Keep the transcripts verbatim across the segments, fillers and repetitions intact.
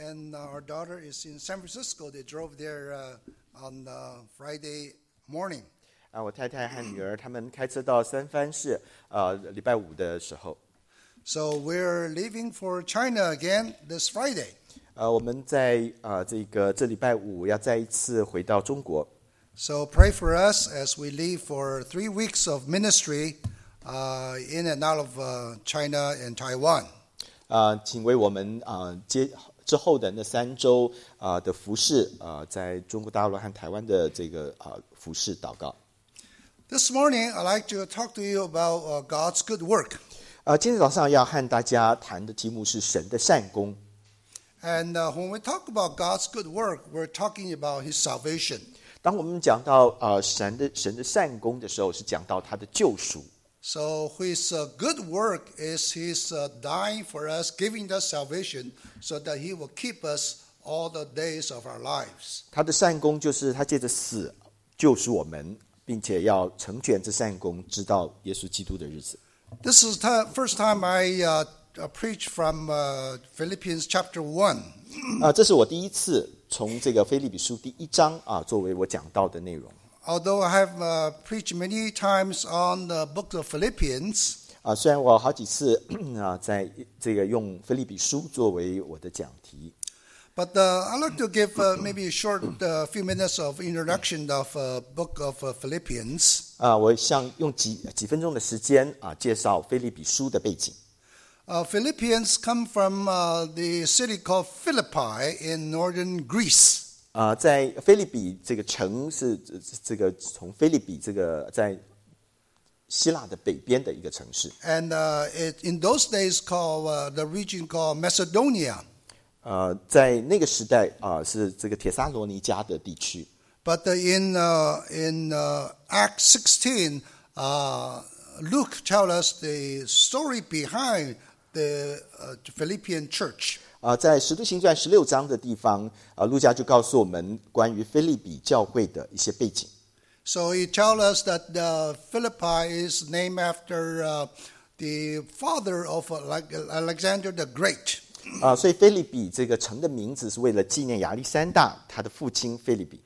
and our daughter is in San Francisco. They drove there uh, on uh, Friday morning. 啊，我太太和女儿他们开车到三藩市，呃，礼拜五的时候。 So we're leaving for China again this Friday. 呃，我们在呃这个这礼拜五要再一次回到中国。 So pray for us as we leave for three weeks of ministry uh, in and out of uh, China and Taiwan. 啊，请为我们啊接之后的那三周啊的服事啊，在中国大陆和台湾的这个啊服事祷告。 This morning, I'd like to talk to you about uh, God's good work. 啊，今天早上要和大家谈的题目是神的善功。 And uh, when we talk about God's good work, we're talking about His salvation. 当我们讲到呃神的神的善功的时候，是讲到他的救赎。 So His uh, good work is His uh, dying for us, giving us salvation, so that He will keep us all the days of our lives. 他的善功就是他借着死救赎我们，并且要成全这善功，直到耶稣基督的日子。 This is the first time I uh, preach from uh, Philippians chapter one. 啊，这是我第一次从这个腓立比书第一章啊作为我讲到的内容。 Although I have uh, preached many times on the book of Philippians, 啊，虽然我好几次啊在这个用腓立比书作为我的讲题， but uh, I'd like to give uh, maybe a short uh, few minutes of introduction of uh, book of uh, Philippians. 啊，我想用几几分钟的时间啊介绍腓立比书的背景。 Uh, Philippians come from uh, the city called Philippi in northern Greece. 啊，在腓立比这个城是这个从腓立比这个在希腊的北边的一个城市。 And uh, it, in those days called uh, the region called Macedonia. 呃，在那个时代啊，是这个铁撒罗尼迦的地区。 But uh, in uh, in uh, Acts sixteen, uh, Luke tells us the story behind the uh, Philippian church. 啊，在使徒行传十六章的地方，啊，路加就告诉我们关于腓立比教会的一些背景。 So he tells us that uh, Philippi is named after uh, the father of uh, Alexander the Great. 啊，所以腓立比这个城的名字是为了纪念亚历山大他的父亲腓立比。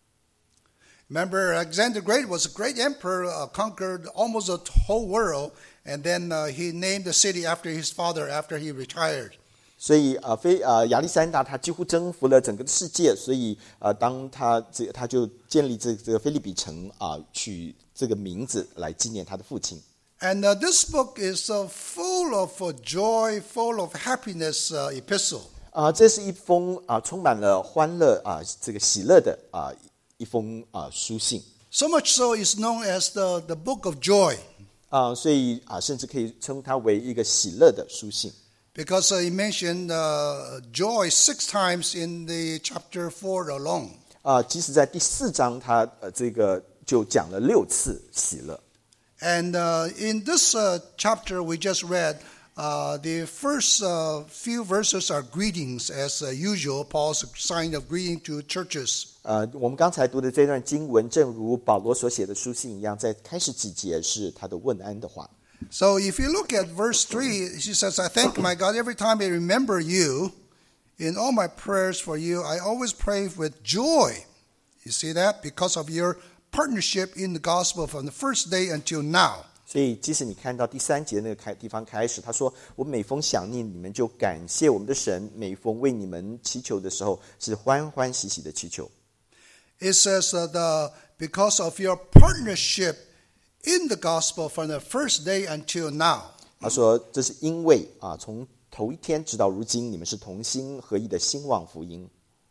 Remember, Alexander the Great was a great emperor, uh, conquered almost the whole world, and then uh, he named the city after his father after he retired. 所以啊，非啊亚历山大他几乎征服了整个世界，所以啊，当他这他就建立这这个腓立比城啊，取这个名字来纪念他的父亲。 And uh, this book is uh, full of uh, joy, full of happiness uh, epistle. 啊，这是一封啊充满了欢乐啊这个喜乐的啊一封啊书信。 So much so it's known as the, the book of joy. 啊，所以啊，甚至可以称它为一个喜乐的书信。 Because uh, he mentioned uh, joy six times in the chapter four alone. 啊，即使在第四章，他呃这个就讲了六次喜乐。 And uh, in this uh, chapter we just read, uh, the first uh, few verses are greetings, as uh, usual, Paul's sign of greeting to churches. 呃，我们刚才读的这段经文，正如保罗所写的书信一样，在开始几节是他的问安的话。 So if you look at verse three, he says, I thank my God every time I remember you. In all my prayers for you, I always pray with joy. You see that? Because of your partnership in the gospel from the first day until now. 所以，即使你看到第三节那个开地方开始，他说：“我每逢想念你们，就感谢我们的神；每逢为你们祈求的时候，是欢欢喜喜的祈求。” It says that uh, because of your partnership in the gospel from the first day until now. 他说：“这是因为啊，从头一天直到如今，你们是同心合意的兴旺福音。”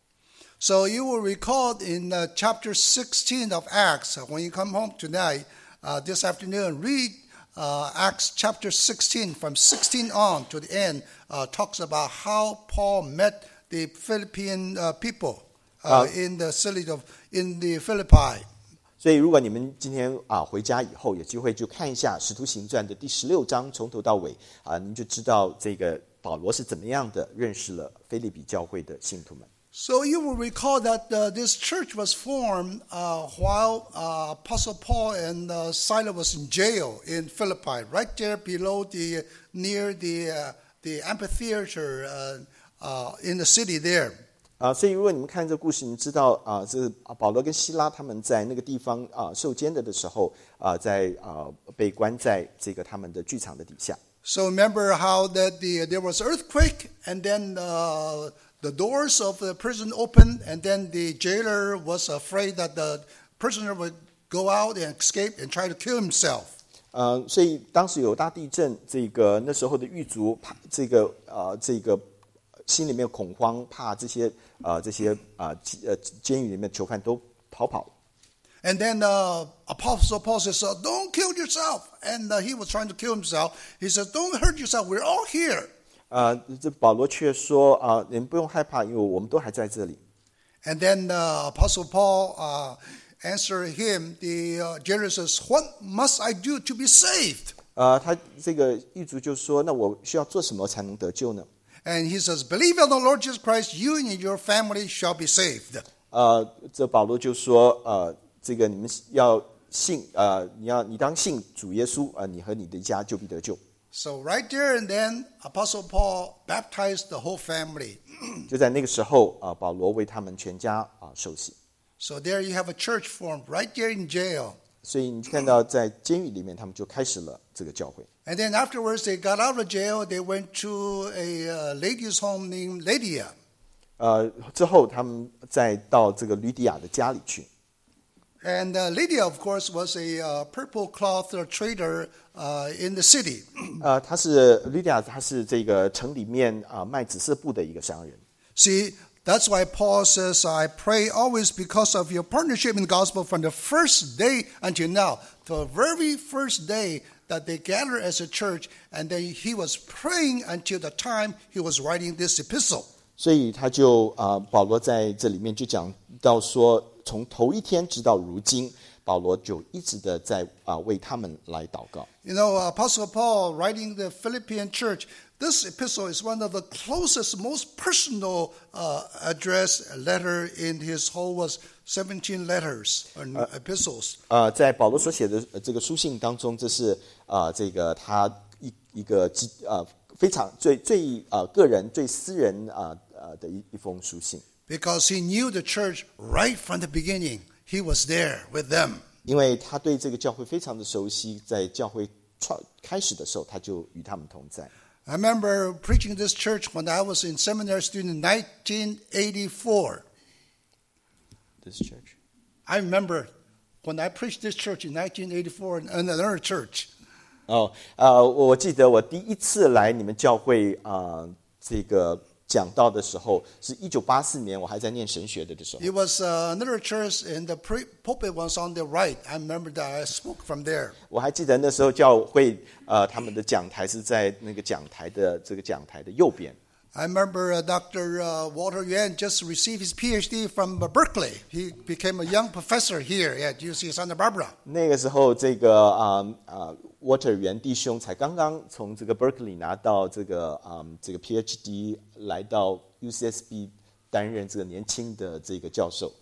So you will recall in uh, chapter sixteen of Acts, when you come home tonight, uh, this afternoon, read uh, Acts chapter sixteen, from sixteen on to the end, uh, talks about how Paul met the Philippian uh, people uh, uh, in the city of in the Philippi. 所以，如果你们今天啊回家以后有机会，就看一下《使徒行传》的第十六章，从头到尾啊，您就知道这个保罗是怎么样的认识了腓立比教会的信徒们。 So you will recall that uh, this church was formed uh, while uh, Apostle Paul and uh, Silas was in jail in Philippi, right there below the near the uh, the amphitheater uh, uh, in the city there. 啊，所以如果你们看这个故事，你知道啊，这是保罗跟希拉他们在那个地方啊受监的的时候啊，在啊被关在这个他们的剧场的底下。 So remember how that the there was earthquake, and then uh, the doors of the prison opened, and then the jailer was afraid that the prisoner would go out and escape and try to kill himself. 呃，所以当时有大地震，这个那时候的狱卒怕这个呃这个心里面恐慌，怕这些呃这些啊呃监狱里面的囚犯都逃跑。 And then uh, Apostle Paul says, uh, "Don't kill yourself." And uh, he was trying to kill himself. He says, "Don't hurt yourself. We're all here." 呃，这保罗却说啊、呃，你们不用害怕，因为我们都还在这里。 And then uh, Apostle Paul uh, answered him. The uh, jailer says, "What must I do to be saved?" 呃，他这个狱卒就说，那我需要做什么才能得救呢？ And he says, "Believe in the Lord Jesus Christ, you and your family shall be saved." 呃，这保罗就说，呃，这个你们要信，呃，你要你当信主耶稣，呃，你和你的家就必得救。 So right there and then, Apostle Paul baptized the whole family. 就在那个时候，啊、呃，保罗为他们全家啊、呃、受洗。 So there you have a church formed right there in jail. 所以你看到在监狱里面，他们就开始了这个教会。 And then afterwards, they got out of jail. They went to a uh, ladies' home named Lydia. 呃，之后他们再到这个吕底亚的家里去。 And uh, Lydia, of course, was a uh, purple cloth trader uh, in the city. 呃，他是吕底亚，他是这个城里面啊、呃、卖紫色布的一个商人。 See, that's why Paul says, "I pray always because of your partnership in the gospel from the first day until now." The very first day that they gathered as a church, and then he was praying until the time he was writing this epistle. 所以他就啊、呃，保罗在这里面就讲到说，从头一天直到如今，保罗就一直的在啊、呃、为他们来祷告。 You know, Apostle Paul writing the Philippian church, this epistle is one of the closest, most personal uh, address letter in his whole was seventeen letters or epistles. 呃，在保罗所写的这个书信当中，这是啊、呃、这个他一一个呃非常最最呃个人最私人啊呃, 呃的一一封书信。 Because he knew the church right from the beginning. He was there with them. 因为他对这个教会非常的熟悉，在教会创开始的时候，他就与他们同在。 I remember preaching this church when I was in seminary student in nineteen eighty-four. This church. I remember when I preached this church in nineteen eighty-four in another church. 哦，呃，我记得我第一次来你们教会啊、呃，这个讲道的时候，是一九八四年，我还在念神学的的时候。 It was uh, another church, and the pre- pulpit was on the right. I remember that I spoke from there. 我还记得那时候教会呃，他们的讲台是在那个讲台的这个讲台的右边。 I remember uh, Doctor Uh, Walter Yuan just received his P H D from uh, Berkeley. He became a young professor here at U C Santa Barbara. 那个时候，这个啊啊、呃、Walter 袁弟兄才刚刚从这个 Berkeley 拿到这个啊、呃、这个 P H D， 来到 U C S B 担任这个年轻的这个教授。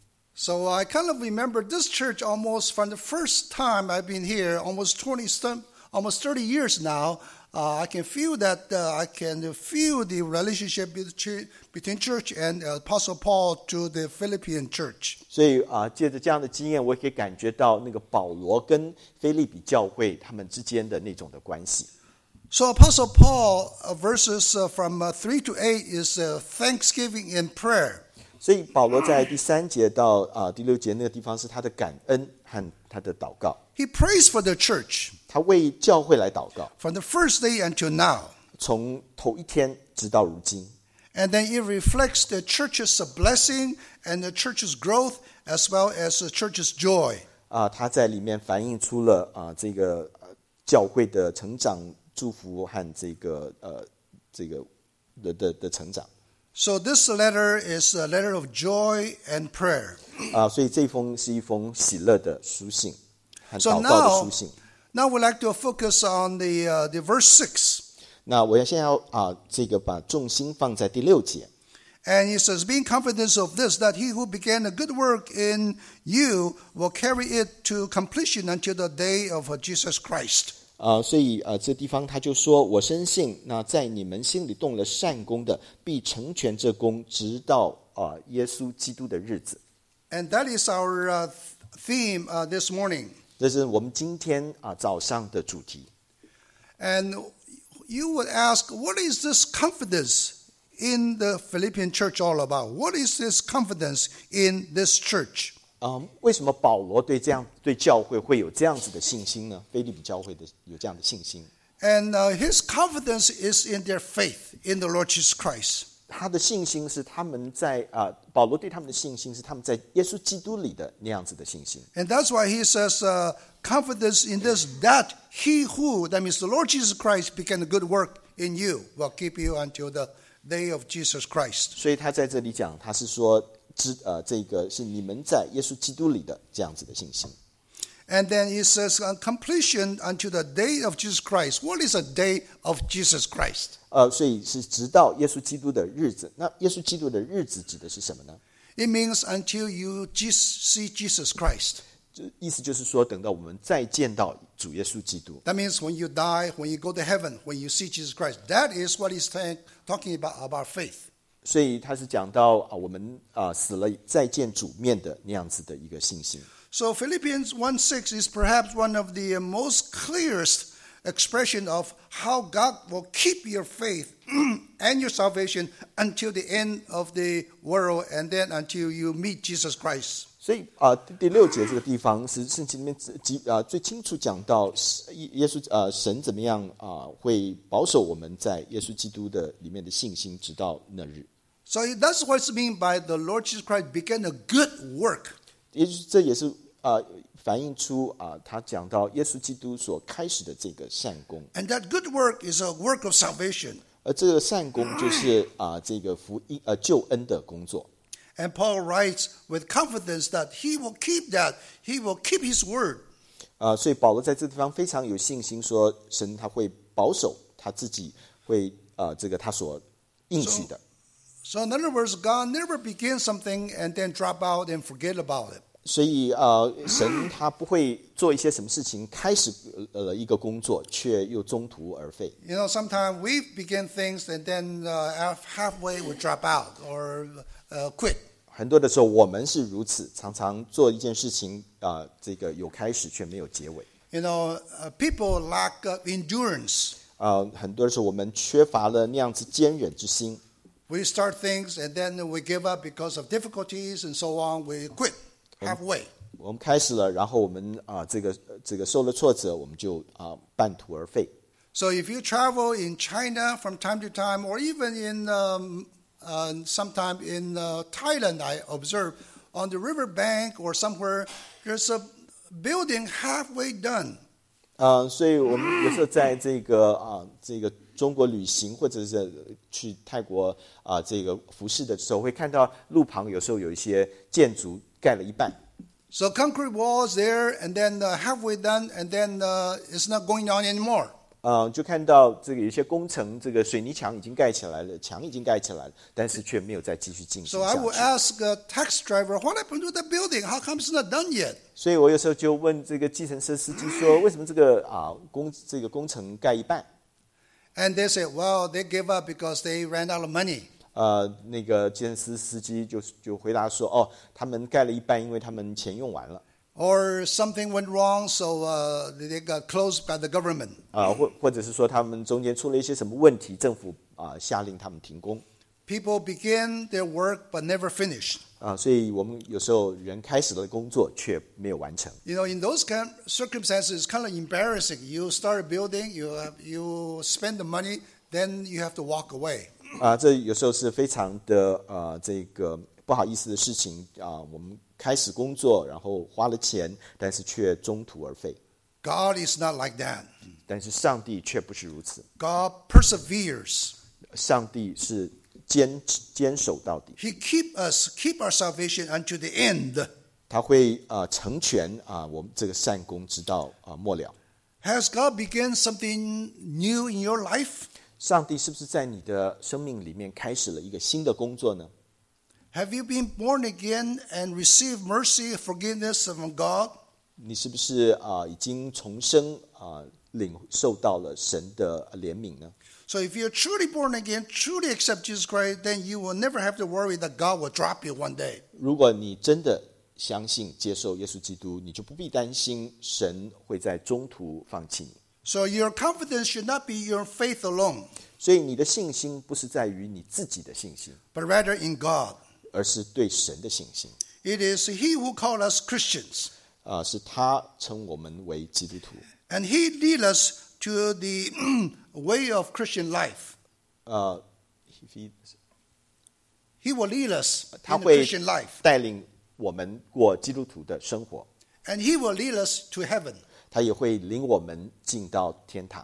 So I kind of remember this church almost from the first time I've been here, almost twenty, almost thirty years now. Uh, I can feel that uh, I can feel the relationship between church and Apostle Paul to the Philippian church. 所以啊、呃，借着这样的经验，我也可以感觉到那个保罗跟腓立比教会他们之间的那种的关系。 So Apostle Paul, uh, verses uh, from uh, three to eight is uh, thanksgiving and prayer. 所以保罗在第三节到啊、呃、第六节那个地方是他的感恩和他的祷告。 He prays for the church. 他为教会来祷告， From the first day until now. 从头一天直到如今。 And then it reflects the church's blessing and the church's growth as well as the church's joy. 啊、呃，他在里面反映出了啊、呃、这个、呃、教会的成长、祝福和这个呃这个的的的成长。 So this letter is a letter of joy and prayer. 啊、呃，所以这封是一封喜乐的书信和 So 祷告的 now, 书信。 now we'd like to focus on the uh, the verse six. 那我要现在要啊、呃、这个把重心放在第六节。 And he says, being confident of this, that he who began a good work in you will carry it to completion until the day of Jesus Christ. 呃，所以呃，这地方他就说：“我深信，那在你们心里动了善功的，必成全这功，直到啊、呃、耶稣基督的日子。” And that is our uh, theme uh, this morning. 这是我们今天啊、呃、早上的主题。 And you would ask, what is this confidence in the Philippian church all about? What is this confidence in this church? 嗯，为什么保罗对这样对教会会有这样子的信心呢？腓立比教会的有这样的信心。 And uh, his confidence is in their faith in the Lord Jesus Christ. 他的信心是他们在啊、呃，保罗对他们的信心是他们在耶稣基督里的那样子的信心。 And that's why he says, uh, confidence in this, that he who, that means the Lord Jesus Christ, began a good work in you, will keep you until the day of Jesus Christ. 所以他在这里讲，他是说，知呃，这个是你们在耶稣基督里的这样子的信心。 And then he says, uh, completion unto the day of Jesus Christ. What is a day of Jesus Christ? 呃，所以是直到耶稣基督的日子。那耶稣基督的日子指的是什么呢？ It means until you see Jesus Christ. 就意思就是说，等到我们再见到主耶稣基督。 That means when you die, when you go to heaven, when you see Jesus Christ. That is what he's saying, talking about, about faith. 所以他是讲到啊，我们啊死了再见主面的那样子的一个信心。 So Philippians one six is perhaps one of the most clearest expression of how God will keep your faith and your salvation until the end of the world and then until you meet Jesus Christ. 所以啊、呃，第六节这个地方是圣经里面极啊、呃、最清楚讲到耶稣呃神怎么样啊、呃、会保守我们在耶稣基督的里面的信心，直到那日。 So that's what it's mean by the Lord Jesus Christ began a good work. 也就是这也是啊、呃、反映出啊、呃、他讲到耶稣基督所开始的这个善功。 And that good work is a work of salvation. 而这个善功就是啊、呃、这个福音呃救恩的工作。 And Paul writes with confidence that he will keep that. He will keep his word. 啊、呃，所以保罗在这地方非常有信心，说神他会保守他自己会呃这个他所应许的。 So in other words, God never begins something and then drop out and forget about it. 所以呃，神他不会做一些什么事情，开始呃一个工作，却又中途而废。 You know, sometimes we begin things and then uh, halfway we drop out or uh, quit. 很多的时候我们是如此，常常做一件事情啊、呃，这个有开始却没有结尾。 You know, uh, people lack uh, endurance. 啊、呃，很多的时候我们缺乏了那样子坚忍之心。 We start things and then we give up because of difficulties and so on. We quit halfway. 我们开始了，然后我们啊、呃，这个这个受了挫折，我们就啊、呃、半途而废。 So if you travel in China from time to time, or even in um, uh, sometime in uh, Thailand, I observe on the river bank or somewhere, there's a building halfway done. 啊、呃，所以我们有时候在这个啊、呃、这个中国旅行，或者是去泰国啊、呃、这个服侍的时候，会看到路旁有时候有一些建筑盖了一半。 So concrete walls there, and then uh, halfway done, and then uh, it's not going on anymore. 呃，就看到这个有些工程，这个水泥墙已经盖起来了，墙已经盖起来了，但是却没有再继续进行 So I 下 will 去。 ask a taxi driver, what happened to the building? How come it's not done yet? 所以我有时候就问这个计程车司机说，为什么这个啊工这个工程盖一半？ And they say, well, they gave up because they ran out of money. 呃，那个计程司司机就就回答说，哦，他们盖了一半，因为他们钱用完了。 Or something went wrong, so uh, they got closed by the government. 啊、呃，或或者是说他们中间出了一些什么问题，政府啊、呃、下令他们停工。 People begin their work but never finish. 啊、呃，所以我们有时候人开始了工作却没有完成。 You know, in those kind of circumstances, it's kind of embarrassing. You start a building, you have, you spend the money, then you have to walk away. 啊、呃，这有时候是非常的呃这个不好意思的事情啊、呃。我们开始工作，然后花了钱，但是却中途而废。 God is not like that. 但是上帝却不是如此， God perseveres. 上帝是坚坚守到底， He keep us, keep our salvation unto the end. 他会呃成全啊、呃、我们这个善功直到啊、呃、末了。 Has God begun something new in your life? 上帝是不是在你的生命里面开始了一个新的工作呢？ Have you been born again and received mercy, forgiveness from God? 你是不是啊、呃、已经重生啊、呃、 领受到了神的怜悯呢？ So if you're truly born again, truly accept Jesus Christ, then you will never have to worry that God will drop you one day. 如果你真的相信接受耶稣基督，你就不必担心神会在中途放弃你。 So your confidence should not be your faith alone, 所以你的信心不是在于你自己的信心， but rather in God. 而是对神的信心。 It is He who called us Christians, 啊、是他称我们为基督徒。 and He lead us to the way of Christian life. 呃， He will lead us 他 in the 会 Christian life, 带领我们过基督徒的生活， and He will lead us to heaven. 他也会领我们进到天堂。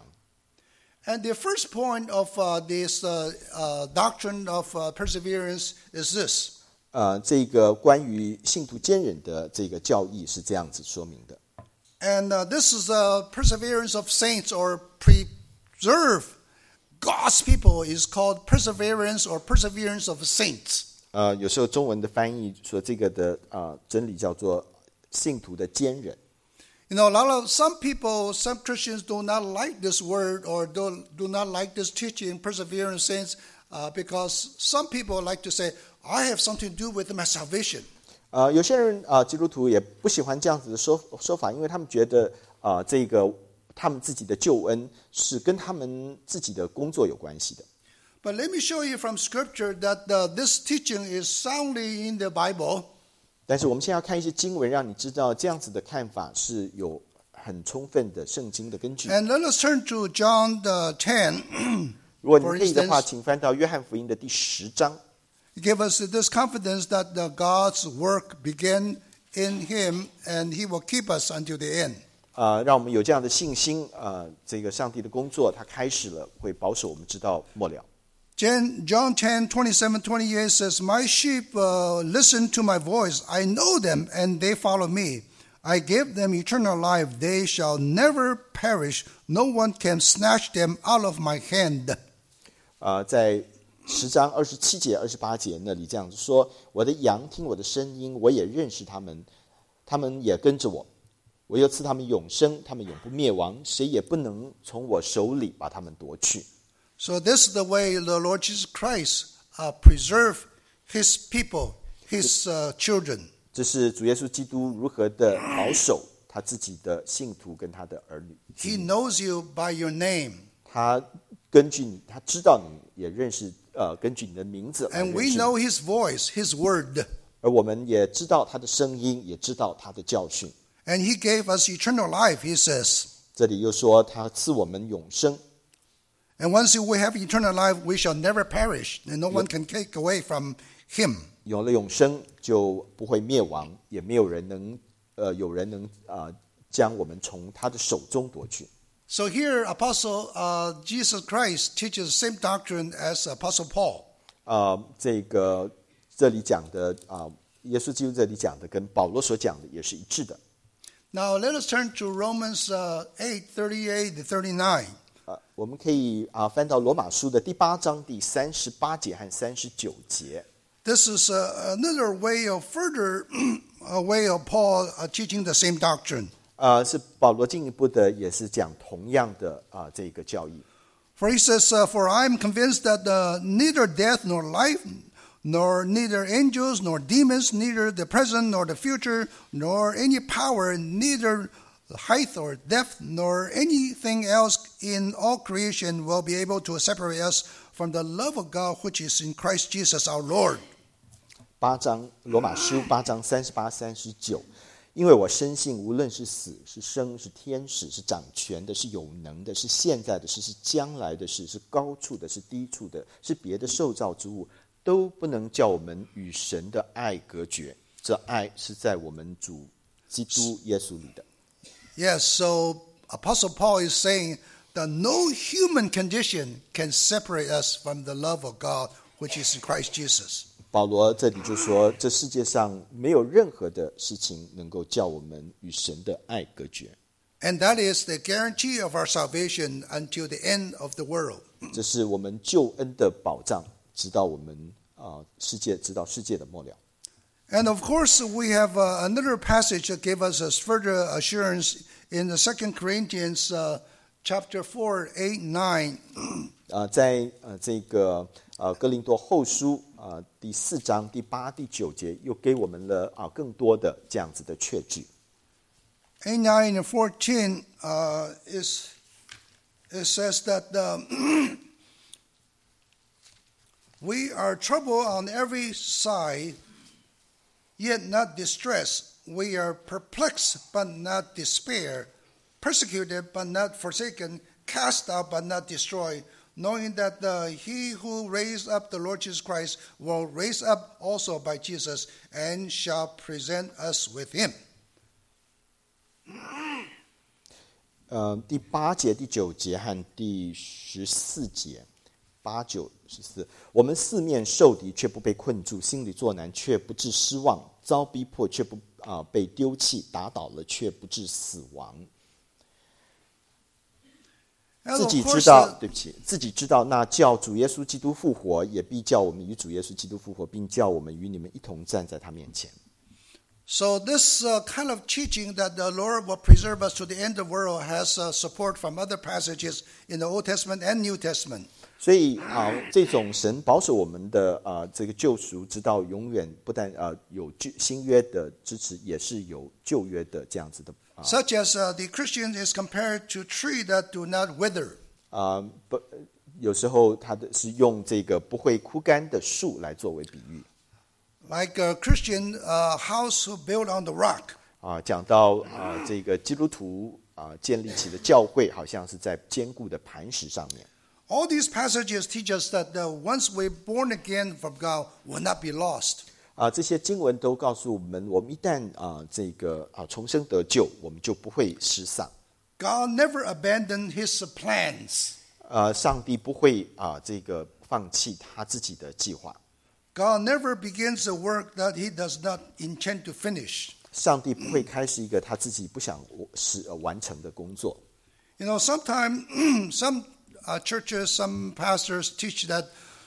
And the first point of uh, this uh, uh, doctrine of uh, perseverance is this. 呃，这个关于信徒坚忍的这个教义是这样子说明的。 And uh, this is the perseverance of saints, or preserve God's people is called perseverance or perseverance of saints. 呃，有时候中文的翻译说这个的呃真理叫做信徒的坚忍。 You know, a lot of some people, some Christians do not like this word or do, do not like this teaching, perseverance saints, uh, because some people like to say, I have something to do with my salvation. 呃，有些人啊、呃，基督徒也不喜欢这样子的说说法，因为他们觉得啊、呃，这个他们自己的救恩是跟他们自己的工作有关系的。 But let me show you from Scripture that uh, this teaching is soundly in the Bible. 但是我们现在要看一些经文，让你知道这样子的看法是有很充分的圣经的根据。 And let us turn to John the ten. 如果你 For 可以的话， instance, 请翻到约翰福音的第十章。 He gave us this confidence that the God's work began in Him, and He will keep us until the end. 呃，让我们有这样的信心。呃，这个上帝的工作他开始了，会保守我们直到末了。 John ten, twenty-seven, twenty-eight says, My sheep uh, listen to my voice. I know them, and they follow me. I give them eternal life. They shall never perish. No one can snatch them out of my hand. 呃，在十章二十七节、二十八节那里这样子说：“我的羊听我的声音，我也认识他们，他们也跟着我。我又赐他们永生，他们永不灭亡，谁也不能从我手里把他们夺去。” So this is the way the Lord Jesus Christ uh, preserve His people, His uh, children. 这是主耶稣基督如何的保守他自己的信徒跟他的儿女。 He knows you by your name. 他根据你，他知道你，也认识呃，根据你的名字来 And 认 we 识你。 know His voice, His word. 而我们也知道他的声音，也知道他的教训。 And He gave us eternal life, He says. 这里又说他赐我们永生。 And once we have eternal life, we shall never perish, and no one can take away from Him. 有了永生，就不会灭亡，也没有人能呃有人能啊、呃、将我们从他的手中夺去。 So here, Apostle uh, Jesus Christ teaches the same doctrine as Apostle Paul. 呃，这个这里讲的啊、呃，耶稣基督这里讲的跟保罗所讲的也是一致的。 Now let us turn to Romans uh, eight, thirty-eight to thirty-nine. 啊，我们可以啊翻到罗马书的第八章第三十八节和三十九节。 This is uh, another way of further a way of Paul uh, teaching the same doctrine. 呃，是保罗进一步的，也是讲同样的啊这个教义。 For he says, uh, For I am convinced that uh, neither death nor life, nor neither angels nor demons, neither the present nor the future, nor any power, neither height or depth, nor anything else in all creation will be able to separate us from the love of God which is in Christ Jesus our Lord. 八章罗马书八章三十八、三十九，因为我深信，无论是死是生，是天使，是掌权的，是有能的，是现在的事，是将来的事，是高处的，是低处的，是别的受造之物，都不能叫我们与神的爱隔绝。这爱是在我们主基督耶稣里的。 Yes, so Apostle Paul is saying that no human condition can separate us from the love of God which is in Christ Jesus. 保罗这里就说，这世界上没有任何的事情能够叫我们与神的爱隔绝。 And that is the guarantee of our salvation until the end of the world. 这是我们救恩的保障，直到我们啊、呃、世界，直到世界的末了。 And of course, we have uh, another passage that gave us a further assurance in the Second Corinthians uh, chapter four, eight, nine. 呃，在呃这个呃哥林多后书啊、呃、第四章第八、第九节，又给我们了啊、呃、更多的这样子的确据。 eight, nine, and fourteen uh, is it says that um, we are troubled on every side, yet not distressed. We are perplexed, but not despair. Persecuted, but not forsaken. Cast out, but not destroyed. Knowing that uh, he who raised up the Lord Jesus Christ will raise up also by Jesus and shall present us with him. 呃，第八节、第九节和第十四节，八九十四，我们四面受敌，却不被困住；心里作难，却不致失望；遭逼迫，却不啊、呃、被丢弃；打倒了，却不致死亡。自己知道，对不起，自己知道那叫主耶稣基督复活，也必叫我们与主耶稣基督复活，并叫我们与你们一同站在他面前。 So this uh, kind of teaching that the Lord will preserve us to the end of the world has uh, support from other passages in the Old Testament and New Testament. 所以啊、呃，这种神保守我们的啊、呃、这个救赎，直到永远，不但啊、呃、有新约的支持，也是有旧约的这样子的。 Such as uh, the Christian is compared to tree that do not wither. 啊、呃，不，有时候他的是用这个不会枯干的树来作为比喻。 Like a Christian uh, house built on the rock. 啊，讲到啊这个基督徒啊建立起的教会，好像是在坚固的磐石上面。 All these passages teach us that uh, once we're born again from God, we'll not be lost. 啊，这些经文都告诉我们，我们一旦啊这个啊重生得救，我们就不会失丧。 God never abandoned His plans. 呃，上帝不会啊这个放弃他自己的计划。 God never begins a work that He does not intend to finish. 上帝不会开始一个他自己不想是完成的工作。 You know, sometimes some uh, churches, some pastors teach that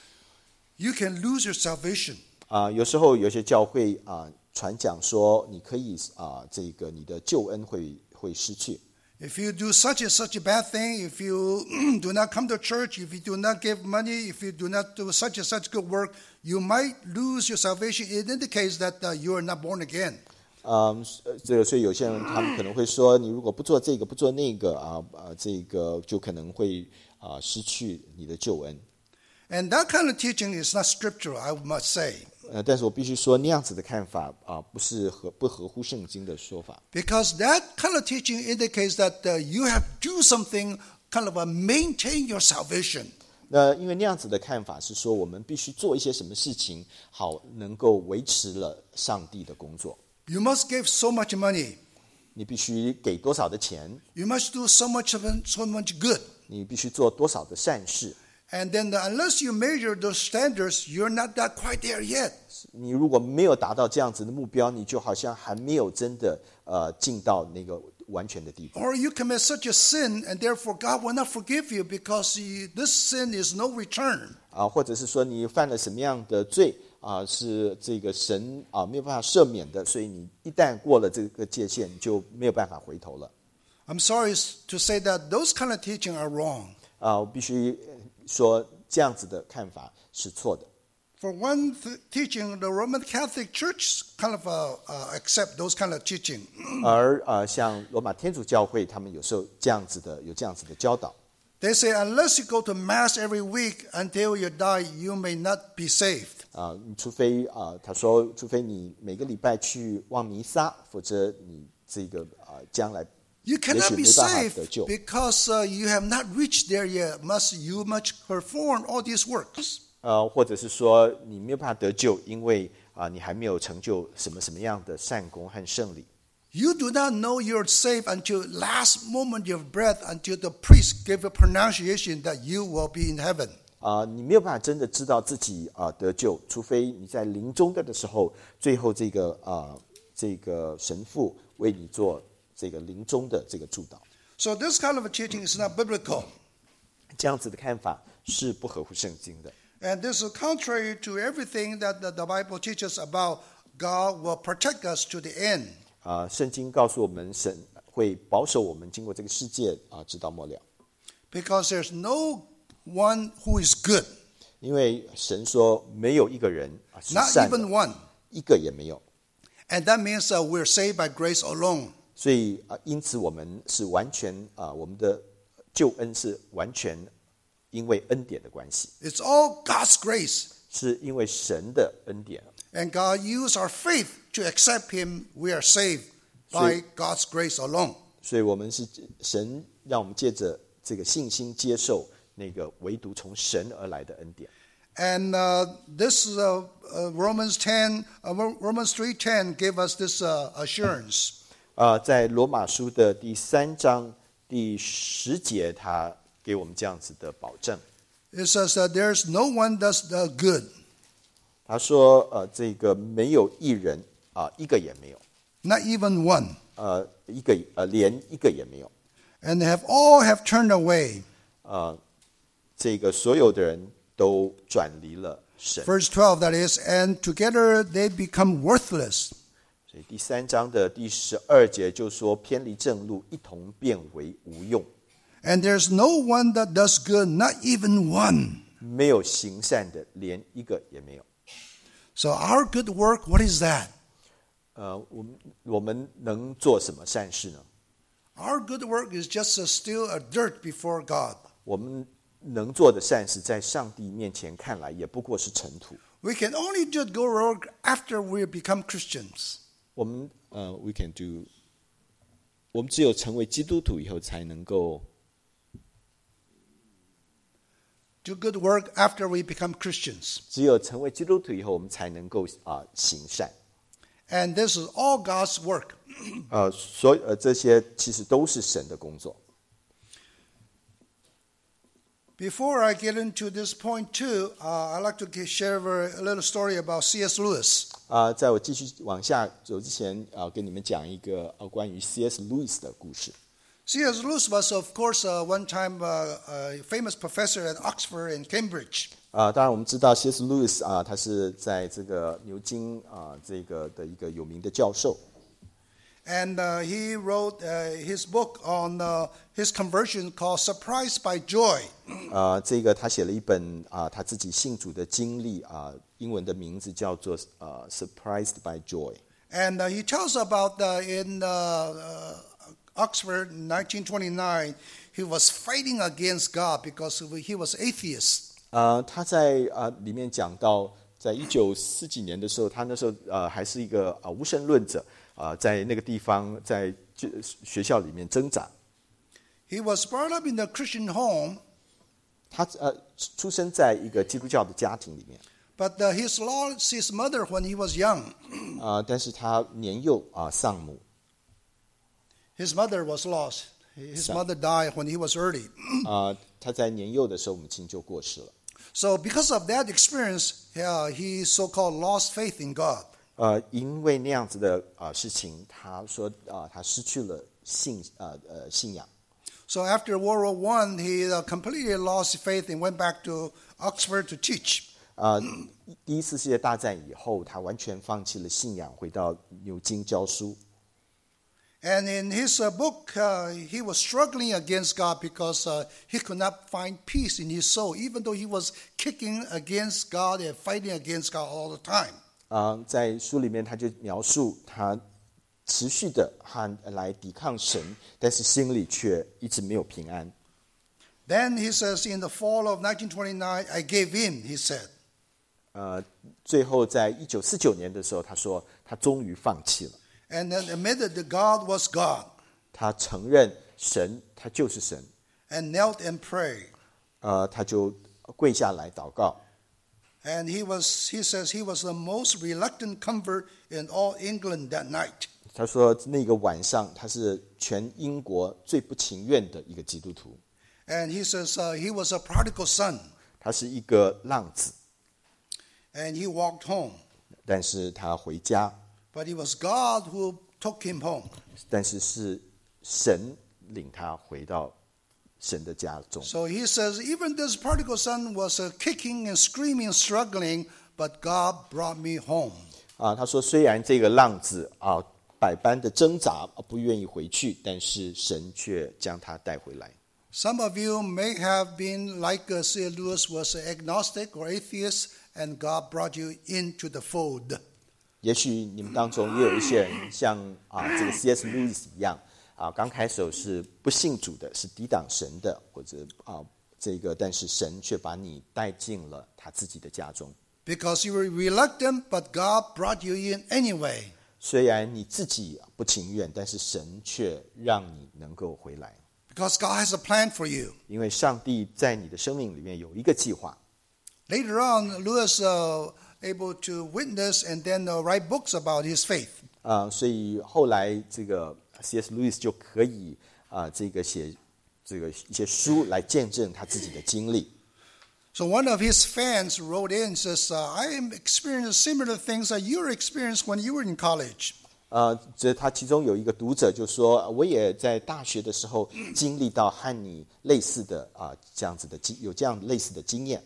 you can lose your salvation. 啊、呃，有时候有些教会啊、呃、传讲说，你可以啊、呃、这个你的救恩会会失去。 If you do such and such a bad thing, if you do not come to church, if you do not give money, if you do not do such and such good work, you might lose your salvation. It indicates that uh, you are not born again. 嗯，这个所以有些人他们可能会说，你如果不做这个不做那个啊啊，这个就可能会啊失去你的救恩。 And that kind of teaching is not scriptural, I must say. 呃，但是我必须说，那样子的看法啊，不是合不合乎圣经的说法。 Because that kind of teaching indicates that uh, you have to do something kind of a maintain your salvation. 那因为那样子的看法是说，我们必须做一些什么事情，好能够维持了上帝的工作。 You must give so much money. 你必须给多少的钱？ You must do so much of it, so much good. 你必须做多少的善事？ And then the, unless you measure those standards, you're not that quite there yet. 你如果没有达到这样子的目标，你就好像还没有真的呃进到那个完全的地步。 Or you commit such a sin, and therefore God will not forgive you because he, this sin is no return. 啊，或者是说你犯了什么样的罪啊，是这个神啊没有办法赦免的，所以你一旦过了这个界限，你就没有办法回头了。 I'm sorry to say that those kind of teaching are wrong. 啊，我必须说这样子的看法是错的。 For one th- teaching, the Roman Catholic Church kind of uh, uh, accept those kind of teaching. 而呃，像罗马天主教会，他们有时候这样子的有这样子的教导。 They say, unless you go to Mass every week until you die, you may not be saved. 啊，除非啊，他说，除非你每个礼拜去望弥撒，否则你这个啊，将来 You 也 cannot 许 be 没办法 saved 得救。 because uh, you have not reached there yet. Must you must perform all these works. 呃，或者是说你没有办法得救，因为啊，你还没有成就什么什么样的善功和圣礼。 You do not know you're saved until last moment of your breath, until the priest gave a pronunciation that you will be in heaven. 啊、你没有办法真的知道自己啊、得救，除非你在临终的的时候，最后这个啊、这个神父为你做这个临终的这个祝祷。 So this kind of a teaching is not biblical. 这样子的看法是不合乎圣经的。 And this is contrary to everything that the, the Bible teaches about God will protect us to the end. 啊、圣经告诉我们，神会保守我们经过这个世界啊、直到末了。 Because there's no one who is good, 因为神说没有一个人啊是 not 善的， even one. 一个也没有。 And that means that we're saved by grace alone. 所以啊，因此我们是完全啊，我们的救恩是完全因为恩典的关系， It's all God's grace. 是因为神的恩典。 And God used our faith to accept Him. We are saved by God's grace alone. 所以我们是神让我们借着这个信心接受那个唯独从神而来的恩典。 And uh, this uh, uh, Romans ten, uh, Romans three ten gave us this uh, assurance. 啊、在罗马书的第三章第十节，他给我们这样子的保证。 It says that there's no one does the good, 他说：“呃，这个没有一人啊、一个也没有， not even one. 呃，一个呃，连一个也没有。 And they have all have turned away. 呃，这个所有的人都转离了神。 Verse twelve, that is, and together they become worthless. 所以第三章的第十二节就说，偏离正路，一同变为无用， And there's no one that does good, not even one. 没有行善的，连一个也没有。 So our good work, what is that? 呃，我们我们能做什么善事呢？ Our good work is just a still a dirt before God. 我们能做的善事，在上帝面前看来，也不过是尘土。 We can only do good work after we become Christians. 我们呃、uh, ，we can do， 我们只有成为基督徒以后，才能够 Do good work after we become Christians. 只有成为基督徒以后，我们才能够啊、行善。 And this is all God's work. 呃，所呃这些其实都是神的工作。 Before I get into this point too, uh, I'd like to share a little story about C S Lewis. 啊、在我继续往下走之前，啊、跟你们讲一个呃关于 C S Lewis 的故事。 C S Lewis was, of course, uh, one time uh, a famous professor at Oxford and Cambridge. 啊、当然我们知道 C S Lewis 啊、他是在这个牛津啊、这个的一个有名的教授。 And uh, he wrote uh, his book on uh, his conversion called Surprised by Joy. 啊、这个他写了一本啊、他自己信主的经历啊、英文的名字叫做呃 Surprised by Joy。 And uh, he tells about uh, in uh, uh, Oxford in nineteen twenty-nine, he was fighting against God because he was atheist. 呃，他在呃里面讲到，在一九四几年的时候，他那时候呃还是一个呃无神论者，啊、在那个地方在就学校里面挣扎。 He was brought up in a Christian home, 他呃出生在一个基督教的家庭里面， but uh, he lost his mother when he was young. 啊、但是他年幼啊、丧母， His mother was lost. His Son. mother died when he was early. 啊、他在年幼的时候母亲就过世了。 So because of that experience, uh, he so-called lost faith in God. 呃，因为那样子的啊、事情，他说啊、他失去了信呃呃信仰。 So after World War One, he uh, completely lost faith and went back to Oxford to teach. 啊、第一次世界大战以后，他完全放弃了信仰，回到牛津教书。 And in his uh, book, uh, he was struggling against God because uh, he could not find peace in his soul, even though he was kicking against God and fighting against God all the time. 啊、在书里面他就描述他持续的和来抵抗神，但是心里却一直没有平安。 Then he says, in the fall of nineteen twenty-nine, I gave in, he said. 呃，最后在一九四九年的时候，他说他终于放弃了， And then admitted that God was God 他承认神他就是神， and knelt and prayed. 呃，他就跪下来祷告。 And he was, he says, he was the most reluctant convert in all England that night. 他说那个晚上他是全英国最不情愿的一个基督徒， And he says uh, he was a prodigal son. 他是一个浪子， And he walked home. 但是他回家， But it was God who took him home. 但是是神领他回到神的家中。 So he says, even this prodigal son was uh, kicking and screaming, struggling, but God brought me home. 啊，他说虽然这个浪子啊百般的挣扎，不愿意回去，但是神却将他带回来。 Some of you may have been like uh, C S Lewis was agnostic or atheist, and God brought you into the fold. 也许你们当中也有一些人像啊这个 C S Lewis 一样啊，刚开始是不信主的，是抵挡神的，或者啊这个，但是神却把你带进了他自己的家中。 Because you were reluctant, but God brought you in anyway. 虽然你自己不情愿，但是神却让你能够回来。 Because God has a plan for you. 因为上帝在你的生命里面有一个计划。 Later on, Lewis uh, able to witness and then uh, write books about his faith. 啊、呃，所以后来这个 C S Lewis 就可以啊、呃，这个写这个一些书来见证他自己的经历。 So one of his fans wrote in and says, uh, I am experiencing similar things that you experienced when you were in college. 呃，这他其中有一个读者就说，我也在大学的时候经历到和你类似的啊、呃、这样子的经有这样类似的经验。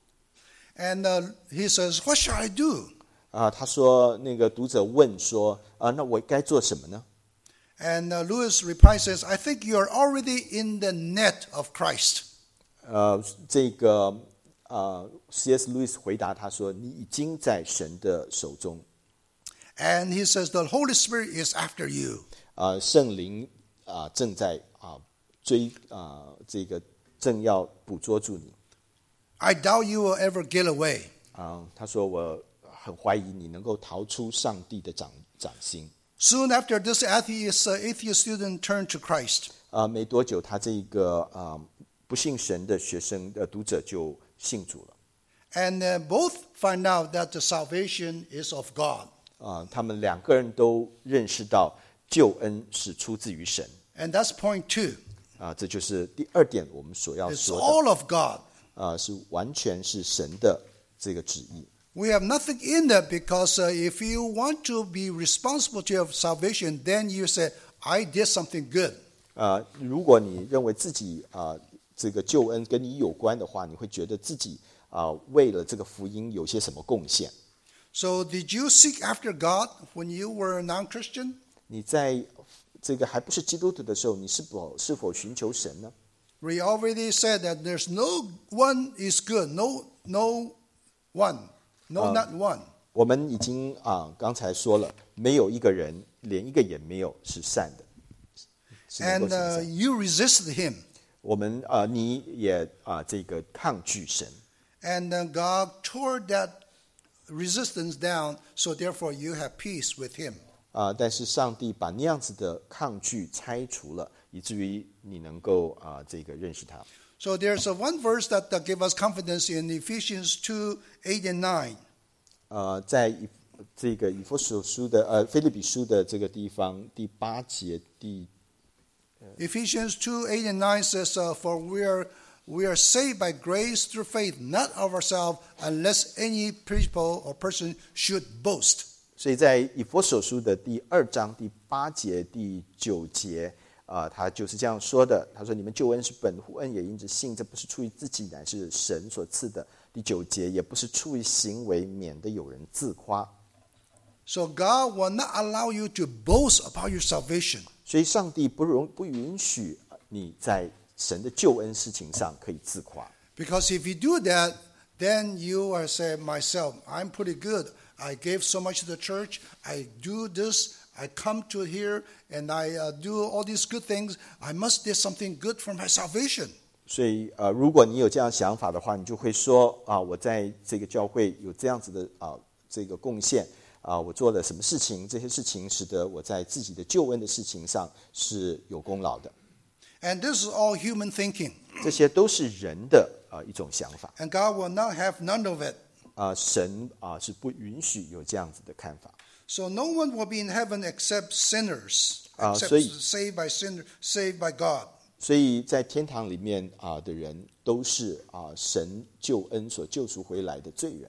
And uh, he says, what shall I do? 啊、呃，他说那个读者问说，啊、呃，那我该做什么呢？ And uh, Lewis replies says, I think you are already in the net of Christ. 呃，这个呃 C S Lewis 回答他说，你已经在神的手中。 And he says, the Holy Spirit is after you. 啊、呃，圣灵啊、呃、正在啊、呃、追啊、呃、这个正要捕捉住你。 I doubt you will ever get away. 啊、呃，他说我很怀疑你能够逃出上帝的掌掌心。 Soon after, this atheist, uh, atheist student turned to Christ. 啊、呃，没多久，他这个啊、呃、不信神的学生的、呃、读者就信主了。 And uh, both find out that the salvation is of God. 啊、呃，他们两个人都认识到救恩是出自于神。 And that's point two. 啊、呃，这就是第二点我们所要 It's 说的。 all of God. 啊、呃，是完全是神的这个旨意。 We have nothing in that because uh, if you want to be responsible to your salvation, then you say, I did something good. 啊、呃，如果你认为自己啊、呃、这个救恩跟你有关的话，你会觉得自己啊、呃、为了这个福音有些什么贡献。 So did you seek after God when you were a non-Christian? 你在这个还不是基督徒的时候，你是否是否寻求神呢？ We already said that there's no one is good, no, no one, no, not one. 我们已经啊、呃、刚才说了，没有一个人，连一个也没有是善的。是能够 And 行 uh, 善 you resisted him. 我们啊、呃，你也啊、呃、这个抗拒神。 And uh, God tore that resistance down, so therefore you have peace with him. 啊、呃，但是上帝把那样子的抗拒拆除了，以至于你能够啊、呃、这个认识他。 So there's a one verse that uh, gives us confidence in Ephesians two, eight and nine. 呃，在以这个以弗所书的呃腓立比书的这个地方第八节第 Ephesians two, eight and nine says, uh, For we are, we are saved by grace through faith, not of ourselves, unless any people or person should boast. 所以在以弗所书的第二章第八节第九节啊、呃，他就是这样说的。他说：“你们救恩是本乎恩，也因着信，这不是出于自己，乃是神所赐的。”第九节也不是出于行为，免得有人自夸。 So God will not allow you to boast about your salvation. 所以上帝不容不允许你在神的救恩事情上可以自夸。 Because if you do that, then you are saying, myself, I'm pretty good. I gave so much to the church. I do this. I come to here and I uh, do all these good things. I must do something good for my salvation. 所以呃，如果你有这样想法的话，你就会说啊，我在这个教会有这样子的啊这个贡献啊，我做了什么事情？这些事情使得我在自己的救恩的事情上是有功劳的。 And this is all human thinking. 这些都是人的啊一种想法。 And God will not have none of it. 啊，神啊是不允许有这样子的看法。 So no one will be in heaven except sinners, 啊， except 所以 saved by sinner, saved by God. 所以在天堂里面啊的人都是啊神救恩所救赎回来的罪人。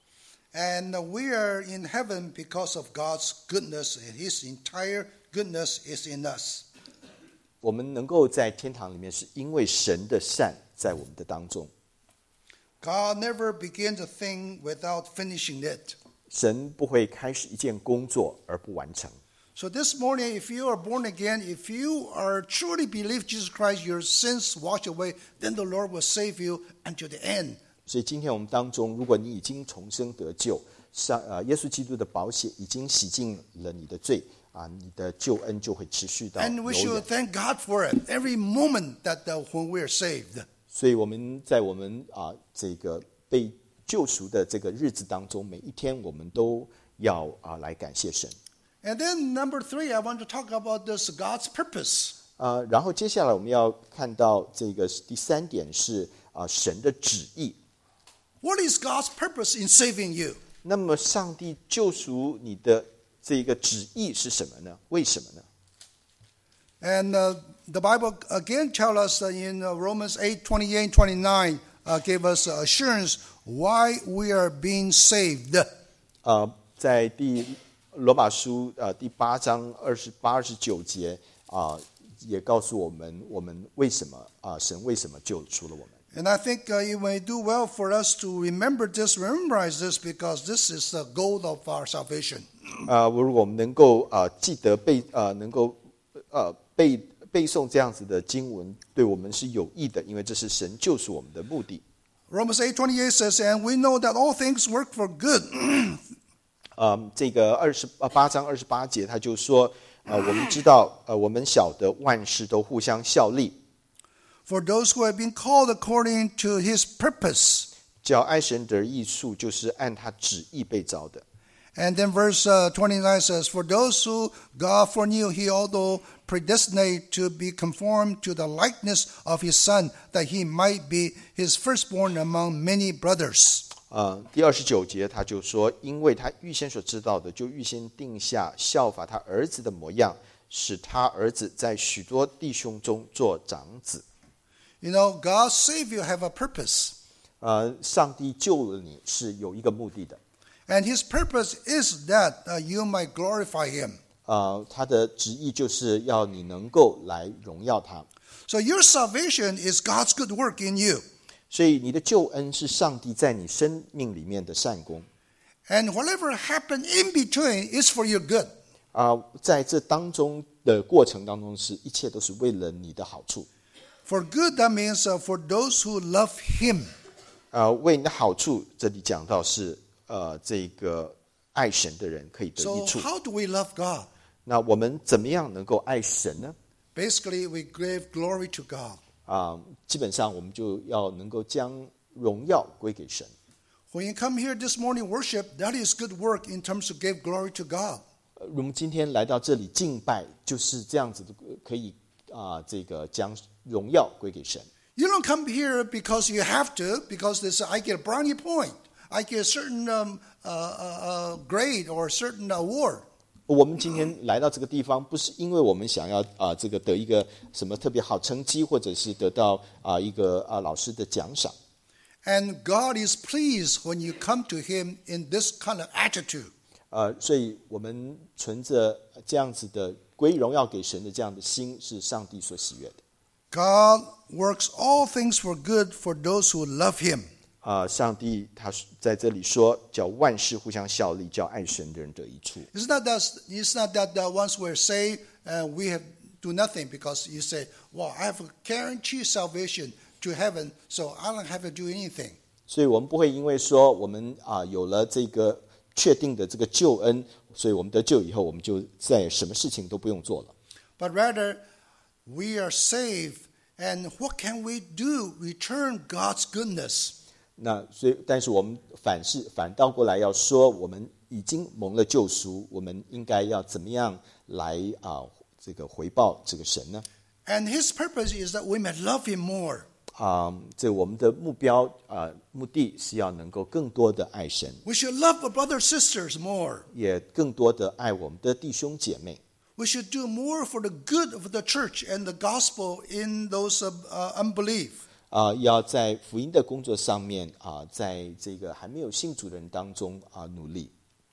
And we are in heaven because of God's goodness, and His entire goodness is in us. 我们能够在天堂里面，是因为神的善在我们的当中。 God never begins a thing without finishing it. 神不会开始一件工作而不完成。 So this morning, if you are born again, if you are truly believe Jesus Christ, your sins wash away, then the Lord will save you until the end. 所以今天我们当中，如果你已经重生得救，上呃耶稣基督的宝血已经洗净了你的罪啊，你的救恩就会持续到 And we 永 should 远。 thank God for it every moment that uh, when we are saved. 所以我们在我们啊这个被救赎的这个日子当中，每一天我们都要啊来感谢神。 And then number three, I want to talk about this God's purpose. 啊，然后接下来我们要看到这个第三点是啊神的旨意。 What is God's purpose in saving you? 那么上帝救赎你的这个旨意是什么呢？为什么呢？ And uh, the Bible again tells us in uh, Romans eight, twenty-eight, twenty-nine, uh, gave us assurance why we are being saved. 呃，在第罗马书呃第八章二十八、二十九节啊、呃，也告诉我们我们为什么啊、呃，神为什么救赎了我们。 And I think uh, it may do well for us to remember this, memorize this, because this is the goal of our salvation. 啊、呃，如果我们能够啊、呃、记得背呃能够呃背背诵这样子的经文，对我们是有益的，因为这是神救赎我们的目的。 Romans eight twenty-eight says, "And we know that all things work for good." 呃，这个二十八章二十八节他就说，呃，我们知道，呃，我们晓得万事都互相效力， For those who have been called according to His purpose. 叫爱神得益处，就是按他旨意被造的。 And then verse uh, twenty-nine says, "For those who God foreknew, He also predestinate to be conformed to the likeness of His Son, that He might be His firstborn among many brothers." 呃，第二十九节他就说，因为他预先所知道的，就预先定下效法他儿子的模样，使他儿子在许多弟兄中做长子。 You know, God save you have a purpose. 呃，上帝救了你是有一个目的的。 And His purpose is that uh, you might glorify Him. 呃，他的旨意就是要你能够来荣耀他。 So your salvation is God's good work in you. 所以你的救恩是上帝在你生命里面的善功。 And whatever happened in between is for your good. 啊、呃，在这当中的过程当中，是一切都是为了你的好处。 For good, that means uh, for those who love Him. 呃，为你的好处，这里讲到是呃，这个爱神的人可以得 So 益处。 how do we love God? 那我们怎么样能够爱神呢？ Basically, we give glory to God. 啊、基本上我们就要能够将荣耀归给神。 When you come here this morning worship, that is good work in terms of give glory to God. 呃我们今天来到这里敬拜，就是这样子的，可以啊、这个将荣耀归给神。 You don't come here because you have to, because this I get a brownie point, I get a certain um, uh, uh, uh, grade or a certain award. 我们今天来到这个地方，不是因为我们想要啊、这个得一个什么特别好成绩，或者是得到啊、一个啊老师的奖赏。 And God is pleased when you come to Him in this kind of attitude. 呃，所以我们存着这样子的归荣耀给神的这样的心，是上帝所喜悦的。 God works all things for good for those who love Him. 啊、上帝他在这里说，叫万事互相效力，叫爱神的人得益处。 It's not that, it's not that uh, once we're saved, uh, we have do nothing because you say, well, I have a guaranteed salvation to heaven, so I don't have to do anything. 所以我们不会因为说我们啊、有了这个确定的这个救恩，所以我们得救以后，我们就在什么事情都不用做了。 But rather, we are saved, and what can we do? Return God's goodness. 那所以，但是我们反是反倒过来要说，我们已经蒙了救赎，我们应该要怎么样来啊、这个回报这个神呢？ And His purpose is that we may love Him more. 啊、这我们的目标啊、目的是要能够更多的爱神， We should love our brothers and sisters more. 也更多的爱我们的弟兄姐妹。 We should do more for the good of the church and the gospel in those uh, uh, unbelief. 啊、要在福音的工作上面啊、在这个还没有信主的人当中啊、努力。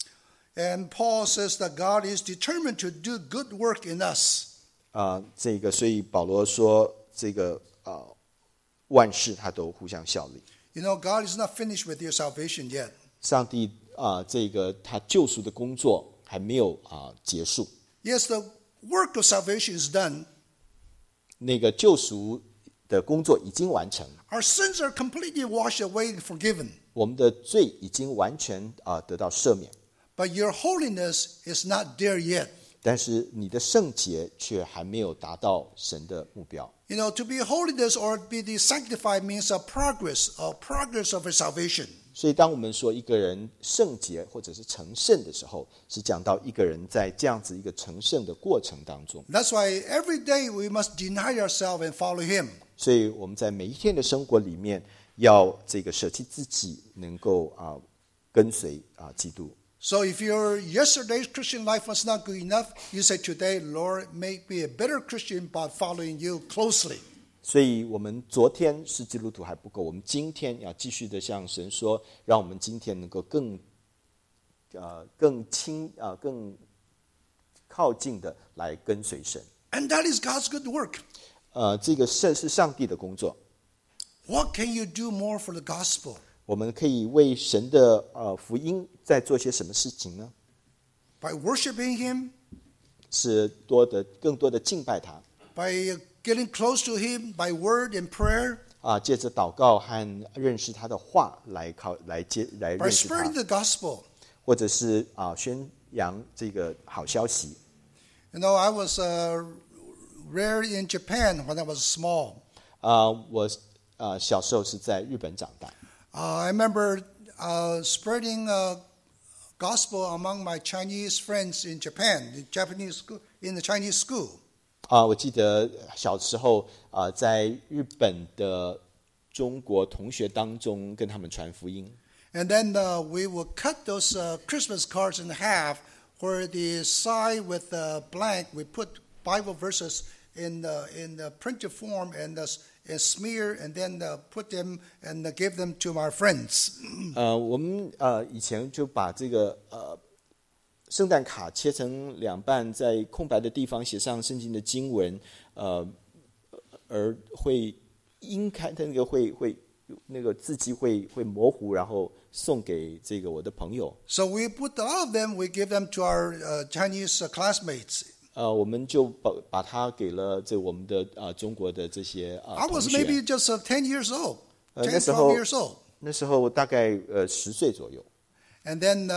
And Paul says that God is determined to do good work in us. 啊、这个所以保罗说，这个啊、万事他都互相效力。 You know, God is not finished with your salvation yet. 上帝啊、这个他救赎的工作还没有啊、结束。 Yes, the work of salvation is done. 那个救赎的工作已经完成， Our sins are completely washed away and forgiven. 我们的罪已经完全啊、呃、得到赦免。 But your holiness is not there yet. 但是你的圣洁却还没有达到神的目标。 You know, to be holiness or be the sanctified means a progress, a progress of a salvation. 所以当我们说一个人圣洁或者是成圣的时候，是讲到一个人在这样子一个成圣的过程当中。 That's why every day we must deny ourselves and follow him. 所以我们在每一天的生活里面，要这个舍弃自己，能够啊、呃、跟随啊、呃、基督。 So if your yesterday's Christian life was not good enough, you say today, Lord, make me a better Christian by following you closely. 所以我们昨天是基督徒还不够，我们今天要继续的向神说，让我们今天能够更呃更亲啊、呃、更靠近的来跟随神。 And that is God's good work. 呃，这个是是上帝的工作。 What can you do more for the gospel? 我们可以为神的呃福音在做些什么事情呢？ By worshiping him, 是多的更多的敬拜他 by getting close to him, by word and prayer, 啊，借着祷告和认识他的话来靠来接来 by 认识 spreading 他， the gospel. 或者是啊宣扬这个好消息。 You know, I was uh, reared in Japan when I was small. 啊，我啊小时候是在日本长大。 Uh, I remember uh, spreading uh, gospel among my Chinese friends in Japan, in Japanese school, in the Chinese school. 啊，我记得小时候啊，在日本的中国同学当中跟他们传福音。 And then uh, we would cut those uh, Christmas cards in half, where the side with the blank, we put Bible verses in the, in the printed form and, uh, and smear, and then uh, put them and uh, give them to my friends. 呃，我们呃以前就把这个呃圣诞卡切成两半，在空白的地方写上圣经的经文，呃，而会阴开的那个会会那个字迹会会模糊，然后送给这个我的朋友。 So we put all of them, we give them to our uh, Chinese uh, classmates. 呃，我们就把把它给了这我们的啊、呃、中国的这些啊、呃、 I 同 was 学。 maybe just uh, ten years old, 呃， ten, 那时候 twelve years old. 那时候大概呃十岁左右， And then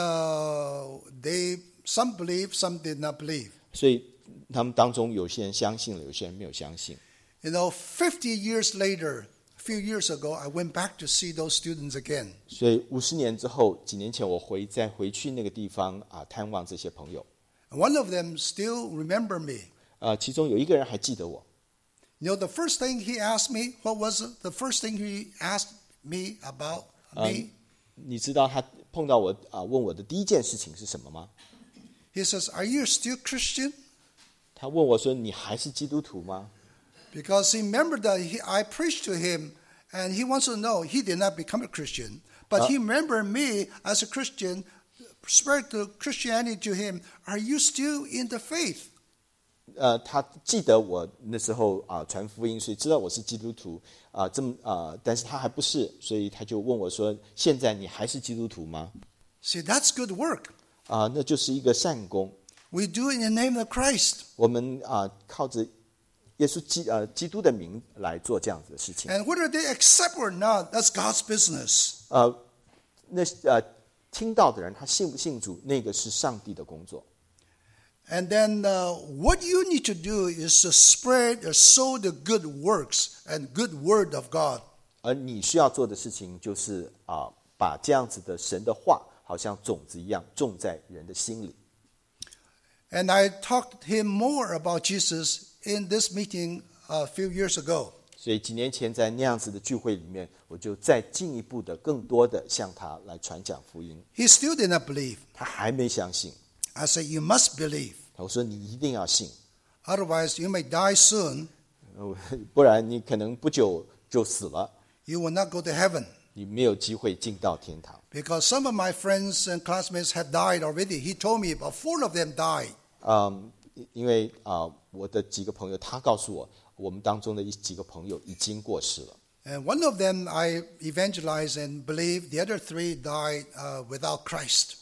uh, they, some believed, some did not believe. 所以他们当中有些人相信了，有些人没有相信。 You know, fifty years later, a few years ago, I went back to see those students again. 所以五十年之后，几年前我回再回去那个地方啊，探望这些朋友。 And one of them still remember me. 啊，其中有一个人还记得我。 You know, the first thing he asked me, what was it? The first thing he asked me about me? 你知道他碰到我啊，问我的第一件事情是什么吗？ He says, "Are you still Christian?" 他问我说：“你还是基督徒吗 Because he remembered that he, I preached to him, and he wants to know he did not become a Christian, but he remembered me as a Christian, spread the Christianity to him. Are you still in the faith?" 呃，他记得我那时候啊传福音，所以知道我是基督徒啊，这么啊，但是他还不是，所以他就问我说：“现在你还是基督徒吗 See, that's good work. 啊，那就是一个善功。 We do it in the name of Christ. 我们啊靠着耶稣基呃基督的名来做这样子的事情。 And whether they accept or not, that's God's business. 呃，那呃听到的人他信不信主，那个是上帝的工作。 And then uh, what you need to do is to spread or sow the good works and good word of God. 而你需要做的事情就是啊、把这样子的神的话，好像种子一样种在人的心里。 And I talked to him more about Jesus in this meeting a few years ago. 所以几年前在那样子的聚会里面，我就再进一步的、更多的向他来传讲福音。 He still did not believe. 他还没相信， I said, "You must believe. 我说你一定要信， Otherwise, you may die soon. 呃不然你可能不久就死了， You will not go to heaven." 你没有机会进到天堂。 Because some of my friends and classmates had died already. He told me about four of them died. 嗯，因为啊、我的几个朋友，他告诉我，我们当中的一几个朋友已经过世了。 And one of them I evangelized and believed. The other three died uh, without Christ.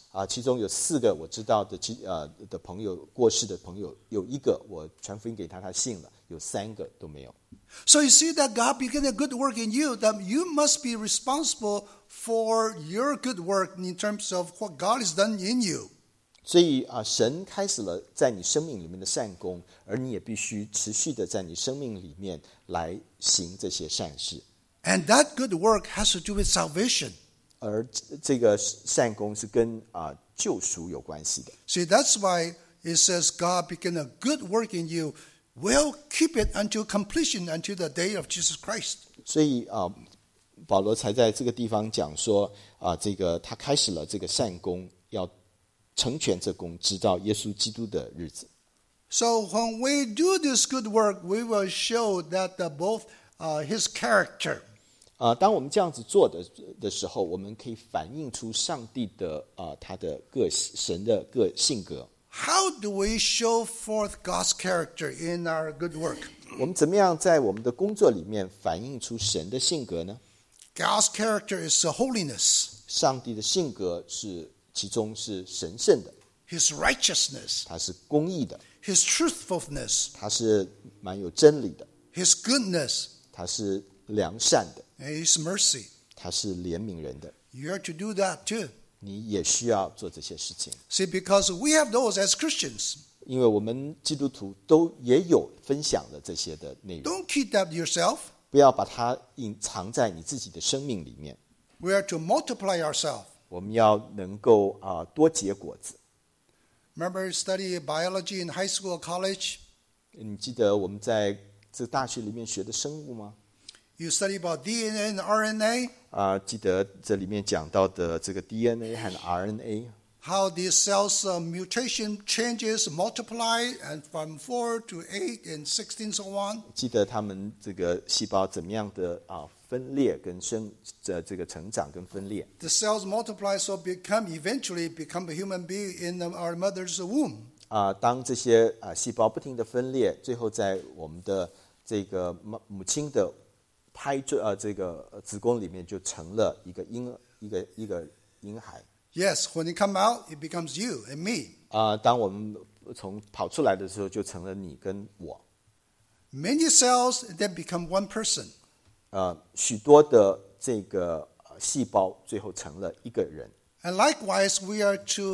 啊，其中有四个我知道的，其呃的朋友过世的朋友，有一个我传福音给他，他信了，有三个都没有。 So you see that God began a good work in you, that you must be responsible for your good work in terms of what God has done in you. 所以啊，神开始了在你生命里面的善功，而你也必须持续的在你生命里面来行这些善事。 And that good work has to do with salvation. 而这个善功是跟啊救赎有关系的。 See, that's why it says God began a good work in you, will keep it until completion, until the day of Jesus Christ. 所以啊，保罗才在这个地方讲说啊，这个他开始了这个善功，要成全这功，直到耶稣基督的日子。 So when we do this good work, we will show that the, both uh, His character. 啊，当我们这样子做的的时候，我们可以反映出上帝的啊他的个神的个性格。 How do we show forth God's character in our good work? 我们怎么样在我们的工作里面反映出神的性格呢？ God's character is holiness, 上帝的性格是其中是神圣的， His righteousness, 他是公义的， His truthfulness, 他是蛮有真理的， His goodness, 他是良善的， and His mercy. 他是怜悯人的。 You are to do that too. 你也需要做这些事情， See, because we have those as Christians. 因为我们基督徒都也有分享了这些的内容。 Don't keep that yourself. 不要把它隐藏在你自己的生命里面。 We are to multiply ourselves. 我们要能够啊、呃、多结果子。 Remember, study biology in high school or college? 你记得我们在这大学里面学的生物吗？ You study about D N A and R N A, 啊、记得这里面讲到的这个 D N A 和 R N A， how these cells uh, mutation changes, multiply, and from four to eight and sixteen, so on. 记得他们这个细胞怎么样的啊分裂跟生这这个成长跟分裂。 The cells multiply, so become eventually become a human being in the, our mother's womb. 啊、当这些啊细胞不停的分裂，最后在我们的这个母母亲的胎赘呃这个子宫里面就成了一个婴一个一个婴孩。 Yes, when it come out, it becomes you and me. 啊、当我们从跑出来的时候，就成了你跟我。 Many cells then become one person. 呃，许多的这个呃细胞最后成了一个人。 And likewise, we are to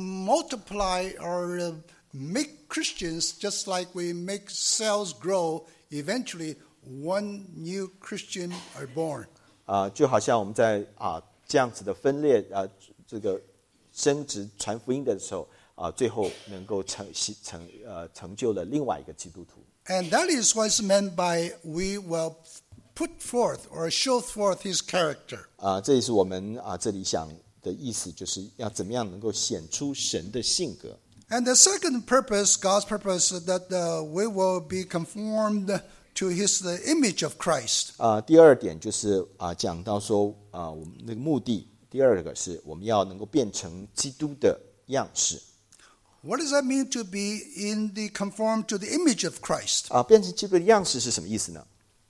multiply or uh, make Christians just like we make cells grow. Eventually, one new Christian are born. 啊、就好像我们在啊、这样子的分裂啊、这个升职传福音的时候啊、最后能够成成呃成就了另外一个基督徒。 And that is what is meant by we will put forth or show forth his character. 啊、这也是我们啊、这里想的意思，就是要怎么样能够显出神的性格。 And the second purpose, God's purpose, that uh, we will be conformed to his the image of Christ. 啊、第二点就是啊、讲到说啊、我们那个目的，第二个是我们要能够变成基督的样式。 What does that mean to be in the conformed to the image of Christ? 啊、变成基督的样式是什么意思呢？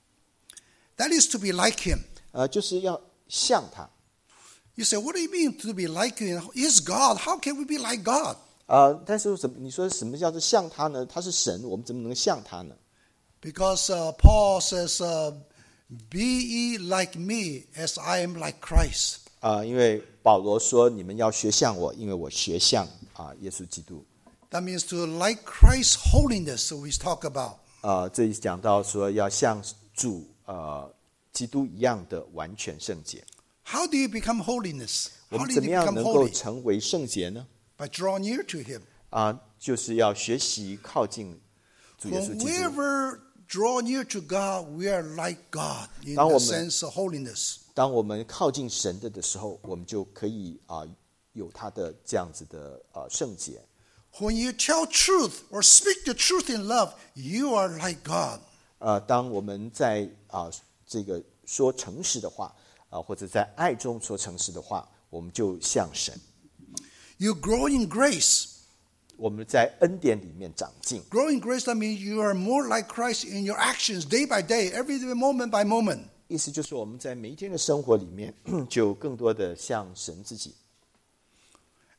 That is to be like him. 呃，就是要像他。 You say, what do you mean to be like him? He's God. How can we be like God? 啊、但是什么？你说什么叫做像他呢？他是神，我们怎么能像他呢？ Because uh, Paul says, uh, be ye like me as I am like Christ. 啊、因为保罗说你们要学像我，因为我学像啊、耶稣基督。 That means to like Christ's holiness, so we talk about. 啊、这里讲到说要像主呃基督一样的完全圣洁。 How do you become holiness? 我 How 们 do 怎 you 么样 become 能够 holy? 成为圣洁呢？ By drawing near to him. 啊、就是要学习靠近主耶稣 When 基 we 督。 ever draw near to God, we are like God in 当 the 我们 sense of holiness. 当我们靠近神的的时候，我们就可以啊、有他的这样子的啊、圣洁。 When you tell truth or speak the truth in love, you are like God. 呃，当我们在啊、这个说诚实的话啊、或者在爱中说诚实的话，我们就像神。 You grow in grace. 我们在恩典里面长进。 Grow in grace, that means you are more like Christ in your actions day by day, every day, moment by moment. 意思就是我们在每一天的生活里面，就更多的像神自己。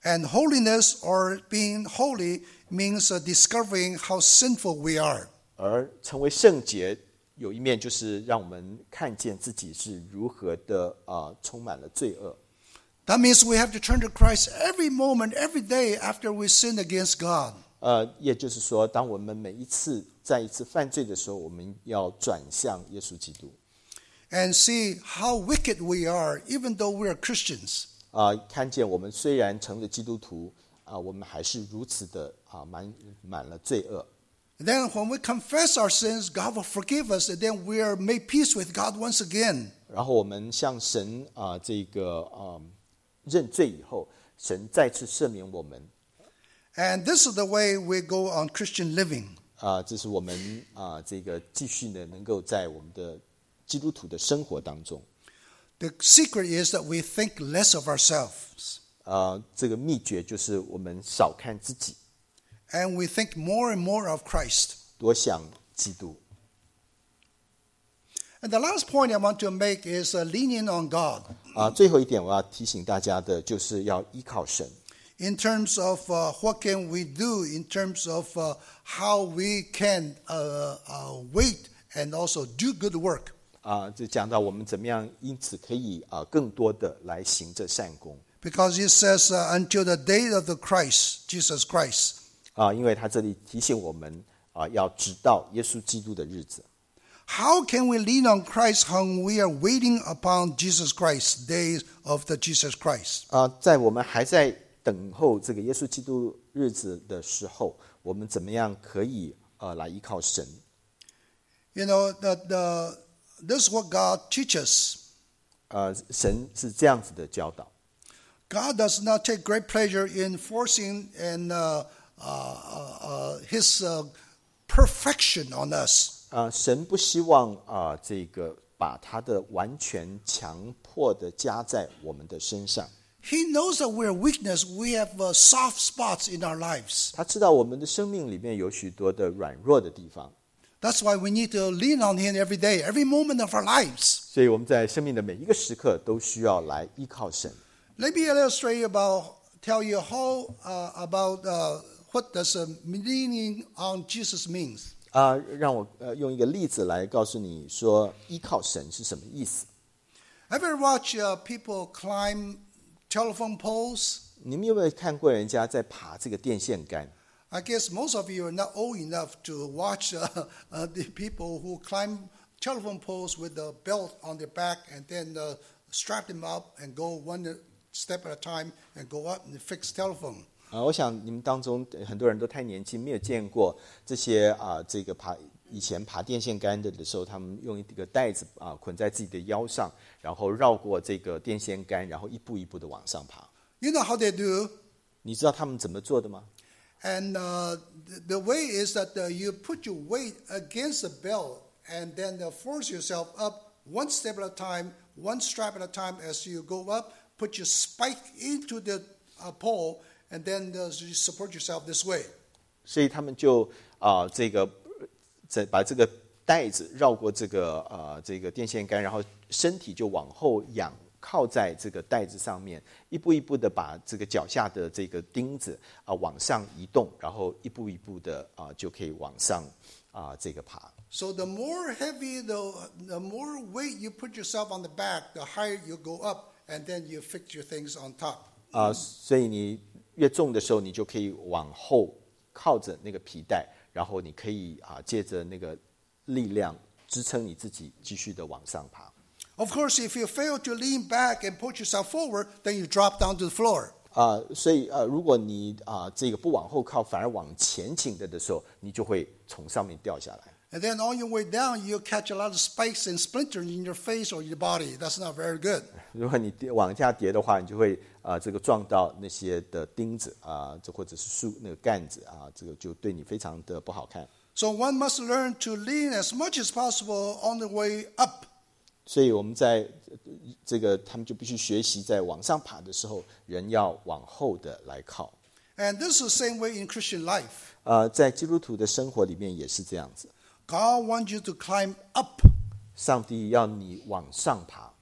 And holiness or being holy means uh, discovering how sinful we are. 而成为圣洁，有一面就是让我们看见自己是如何的啊、呃，充满了罪恶。 That means we have to turn to Christ every moment, every day after we sin against God. 呃，也就是说，当我们每一次再一次犯罪的时候，我们要转向耶稣基督， And see how wicked we are, even though we are Christians. 啊、呃，看见我们虽然成了基督徒，啊、呃，我们还是如此的啊，满满了罪恶。 And then when we confess our sins, God will forgive us, and then we are made peace with God once again. 然后我们向神啊、呃，这个啊、呃、认罪以后，神再次赦免我们。 And this is the way we go on Christian living. 啊、呃，这是我们啊、呃、这个继续呢，能够在我们的基督徒的生活当中。 The secret is that we think less of ourselves. 啊、呃，这个秘诀就是我们少看自己， And we think more and more of Christ. 多想基督。 And the last point I want to make is uh, leaning on God. 啊、最后一点我要提醒大家的就是要依靠神。 In terms of uh, what can we do, in terms of uh, how we can uh, uh, wait and also do good work. 啊、这讲到我们怎么样，因此可以啊、更多的来行这善功。 Because it says uh, until the day of the Christ, Jesus Christ. 啊、因为他这里提醒我们啊、要直到耶稣基督的日子。 How can we lean on Christ when we are waiting upon Jesus Christ, days of the Jesus Christ? 啊、在我们还在等候这个耶稣基督日子的时候，我们怎么样可以呃来依靠神？ You know, the, the, this is what God teaches. 呃，神是这样子的教导。 God does not take great pleasure in forcing and uh, uh, uh, His uh, perfection on us. 啊、神不希望啊、这个把他的完全强迫的加在我们的身上。 He knows that we're weakness. We have uh, soft spots in our lives. 他知道我们的生命里面有许多的软弱的地方， That's why we need to lean on Him every day, every moment of our lives. 所以我们在生命的每一个时刻都需要来依靠神。 Let me illustrate about, tell you how uh, about uh, what does uh, leaning on Jesus means. 啊、让我呃用一个例子来告诉你说，依靠神是什么意思。 Ever watch uh, people climb telephone poles? 你们有没有看过人家在爬这个电线杆？ I guess most of you are not old enough to watch uh, uh, the people who climb telephone poles with the belt on their back and then uh, strap them up and go one step at a time and go up and fix telephone. 啊、我想你们当中很多人都太年轻，没有见过这些啊、这个爬以前爬电线杆的的时候，他们用一个带子啊、捆在自己的腰上，然后绕过这个电线杆，然后一步一步的往上爬。 You know how they do? 你知道他们怎么做的吗？ And uh, the, the way is that uh, you put your weight against the belt and then uh, force yourself up one step at a time, one strap at a time as you go up, put your spike into the uh, pole, and then uh, you support yourself this way. 所以他们就啊、这个在把这个带子绕过这个啊、这个电线杆，然后身体就往后仰，靠在这个带子上面，一步一步的把这个脚下的这个钉子啊、往上移动，然后一步一步的啊、就可以往上啊、这个爬。 So the more heavy, the, the more weight you put yourself on the back, the higher you go up, and then you fix your things on top. 啊、所以你越重的时候，你就可以往后靠着那个皮带，然后你可以啊、借着那个力量支撑你自己，继续的往上爬。 Of course, if you fail to lean back and put yourself forward, then you drop down to the floor. 啊、所以呃，如果你啊、这个不往后靠，反而往前倾的的时候，你就会从上面掉下来。 And then on your way down, you'll catch a lot of spikes and splinters in your face or your body. That's not very good. 如果你跌往下跌的话，你就会啊、这个撞到那些的钉子啊，这、或者是树那个杆子啊，这个就对你非常的不好看。 So one must learn to lean as much as possible on the way up. 所以我们在呃这个他们就必须学习，在往上爬的时候，人要往后的来靠。 And this is the same way in Christian life. 呃，在基督徒的生活里面也是这样子。 God wants you to climb up. 上帝要你往上爬，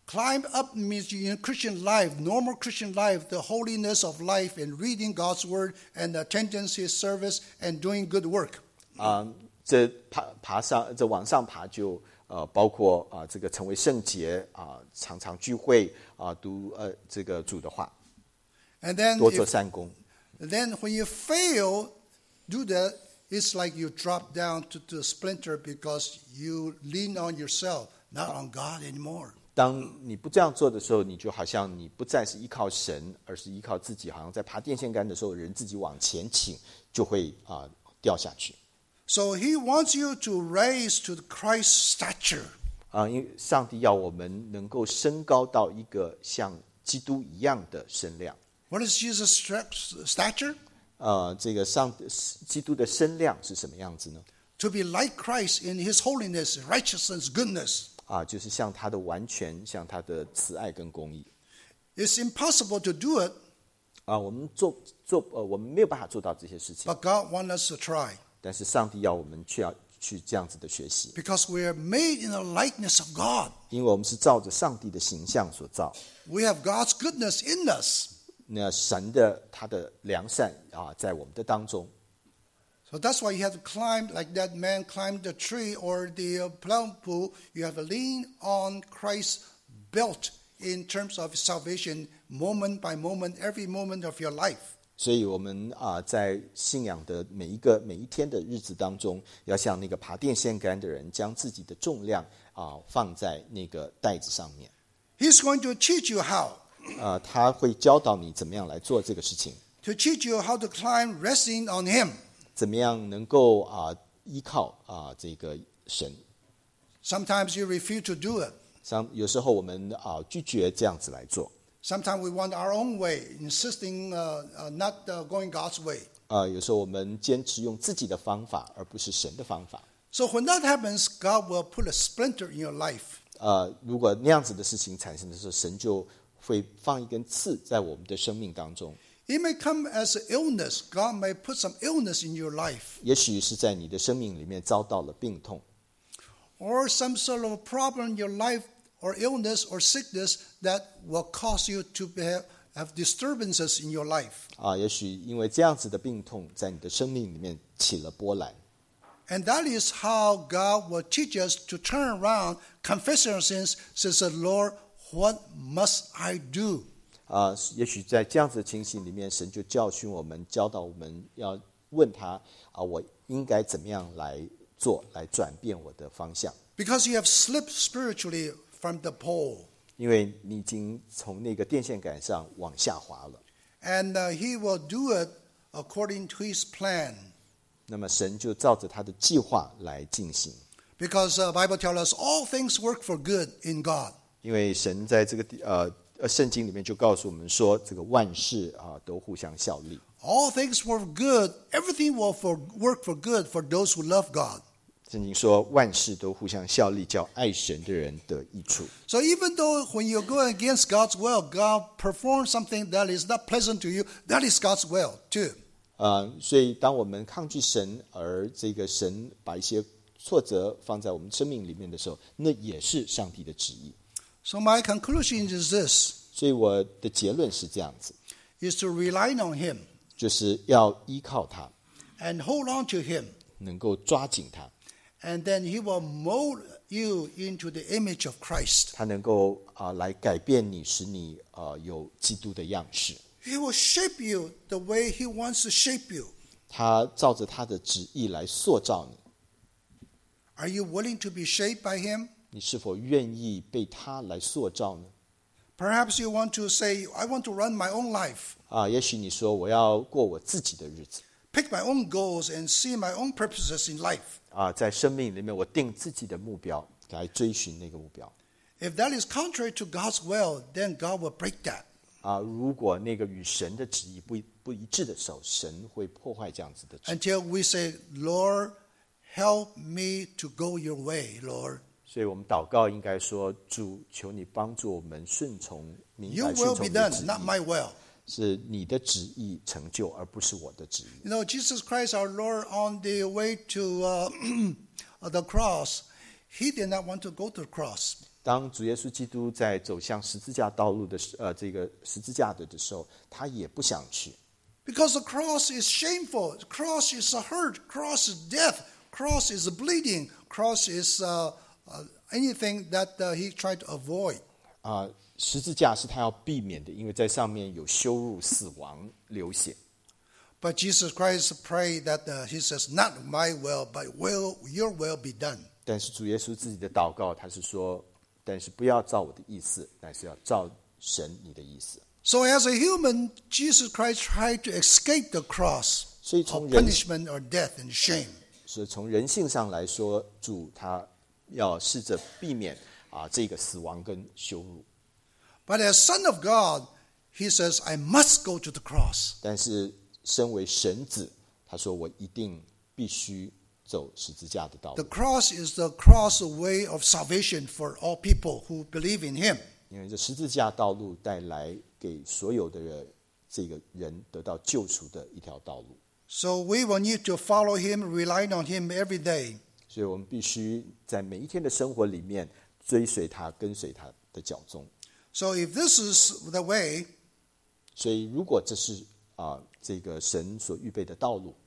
Climb up means in Christian life, normal Christian life, the holiness of life and reading God's word and attendance His service and doing good work. 啊、呃，这爬爬上这往上爬就呃包括啊、呃、这个成为圣洁啊、呃，常常聚会啊、呃，读呃这个主的话， And then 多做 if, 善功。 then when you fail, do that, it's like you drop down to, to a splinter because you lean on yourself, not on God anymore. 当你不这样做的时候，你就好像你不再是依靠神，而是依靠自己，好像在爬电线杆的时候，人自己往前倾，就会啊、呃、掉下去。 So He wants you to raise to Christ's stature. 啊、因为上帝要我们能够升高到一个像基督一样的身量。 What is Jesus' stature? 呃，这个上基督的身量是什么样子呢？ To be like Christ in His holiness, righteousness, goodness. 啊，就是像他的完全，像他的慈爱跟公义。 It's impossible to do it, 啊，我们做做呃，我们没有办法做到这些事情， but God wants us to try. 但是上帝要我们去要去这样子的学习， Because we are made in the likeness of God. 因为我们是照着上帝的形象所造。 We have God's goodness in us. 那神的他的良善啊，在我们的当中。 So that's why you have to climb like that man climbed the tree or the plum pool. You have to lean on Christ's belt in terms of salvation, moment by moment, every moment of your life. 所以我们啊，在信仰的每一个每一天的日子当中，要像那个爬电线杆的人，将自己的重量啊放在那个带子上面。 He's going to teach you how. 啊，他会教导你怎么样来做这个事情， To teach you how to climb resting on Him. 怎么样能够啊依靠啊这个神。 Sometimes you refuse to do it. 像有时候我们啊拒绝这样子来做。 Sometimes we want our own way, insisting uh, uh, not uh, going God's way. 啊、有时候我们坚持用自己的方法，而不是神的方法。 So when that happens, God will put a splinter in your life. 呃，如果那样子的事情产生的时候，神就会放一根刺在我们的生命当中。 It may come as an illness. God may put some illness in your life. 也许是在你的生命里面遭到了病痛， Or some sort of problem in your life or illness or sickness that will cause you to have, have disturbances in your life. 啊、也许因为这样子的病痛，在你的生命里面起了波澜。 And that is how God will teach us to turn around, confess our sins, says the Lord, what must I do? 啊、也许在这样子的情形里面，神就教训我们，教导我们要问他啊、我应该怎么样来做，来转变我的方向。 Because you have slipped spiritually from the pole. 因为你已经从那个电线杆上往下滑了， And uh, He will do it according to His plan. 那么神就照着他的计划来进行。 Because the Bible tells us all things work for good in God. 因为神在这个地呃呃圣经里面就告诉我们说，这个万事啊、都互相效力。 All things work good. Everything will for, work for good for those who love God. 圣经说万事都互相效力，叫爱神的人得益处。 So even though when you go against God's will, God performs something that is not pleasant to you, that is God's will too. 呃，所以当我们抗拒神，而这个神把一些挫折放在我们生命里面的时候，那也是上帝的旨意。 So my conclusion is this, 所以我的结论是这样子， is to rely on Him 就是要依靠他， and hold on to Him. 能够抓紧他， And then He will mold you into the image of Christ. 他能够啊、来改变你，使你啊、有基督的样式。 He will shape you the way He wants to shape you. 他照着他的旨意来塑造你， Are you willing to be shaped by Him? 你是否愿意被他来塑造呢？ Perhaps you want to say, I want to run my own life, 啊，也许你说我要过我自己的日子 pick my own goals, and see my own purposes in life. 啊，在生命里面我定自己的目标来追寻那个目标 If that is contrary to God's will, then God will break that. 啊。如果那个与神的旨意不不一致的时候，神会破坏这样子的旨意。 Until we say, Lord, help me to go your way, Lord. 所以我们祷告应该说：主，求你帮助我们顺从明 Your 白顺 will 从 be 你的 done, 旨 not 意， my will. 是你的旨意成就，而不是我的旨意。 You know, Jesus Christ, our Lord, on the way to uh, the cross, He did not want to go to the cross. 当主耶稣基督在走向十字架道路的时，呃，这个十字架的的时候，他也不想去， Because the cross is shameful. The cross is a hurt. Cross is death. Cross is bleeding. Cross is uh, uh, anything that uh, he tried to avoid. 啊、十字架是他要避免的，因为在上面有羞辱、死亡、流血。 But Jesus Christ prayed that uh, he says, not my will, but will your will be done. 但是主耶稣自己的祷告，他是说，但是不要照我的意思，但是要照神你的意思。 So as a human, Jesus Christ tried to escape the cross 所以 of 从人 punishment or death and shame. 是从人性上来说，主他要试着避免啊这个死亡跟羞辱。 But as Son of God, he says, I must go to the cross. 但是身为神子，他说我一定必须走十字架的道 The 路， cross is the cross way of salvation for all people who believe in him. 因为这十字架道路带来给所有的人这个人得到救赎的一条道路。 So we will need to follow him, rely on him every day. 所以我们必须在每一天的生活里面追随他，跟随他的脚踪。 So if this is the way, 所以如果这是啊、这个神所预备的道路，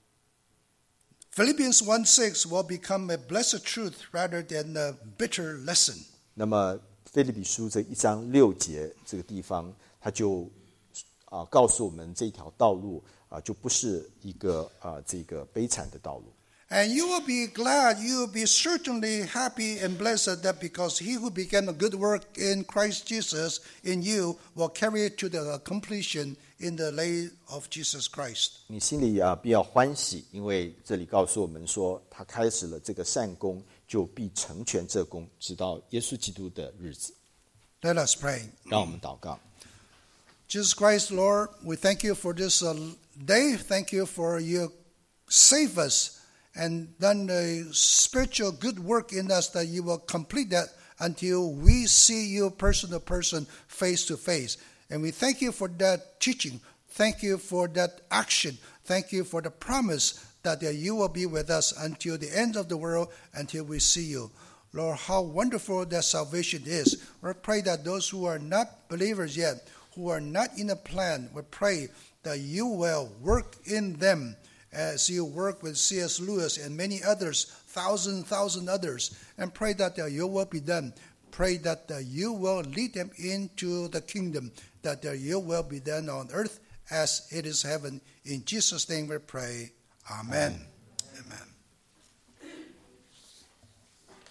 Philippians one six will become a blessed truth rather than a bitter lesson. 那么腓立比书这一章六节这个地方，他就啊、告诉我们这条道路啊、就不是一个啊、这个悲惨的道路。 And you will be glad, you will be certainly happy and blessed that because he who began a good work in Christ Jesus in you will carry it to the completion in the day of Jesus Christ. 你心里啊必要欢喜，因为这里告诉我们说，他开始了这个善功，就必成全这功，直到耶稣基督的日子。 Let us pray. 让我们祷告。 Jesus Christ, Lord, we thank you for this uh, day. Thank you for you save us and done a spiritual good work in us that you will complete that until we see you person to person, face to face. And we thank you for that teaching. Thank you for that action. Thank you for the promise that uh, you will be with us until the end of the world, until we see you. Lord, how wonderful that salvation is. We pray that those who are not believers yet, who are not in a plan, we pray that you will work in them as you work with C S Lewis and many others, thousand, thousand others, and pray that uh, your will be done. Pray that uh, you will lead them into the kingdom, that uh, your will be done on earth as it is heaven. In Jesus' name we pray. Amen. Amen. Amen.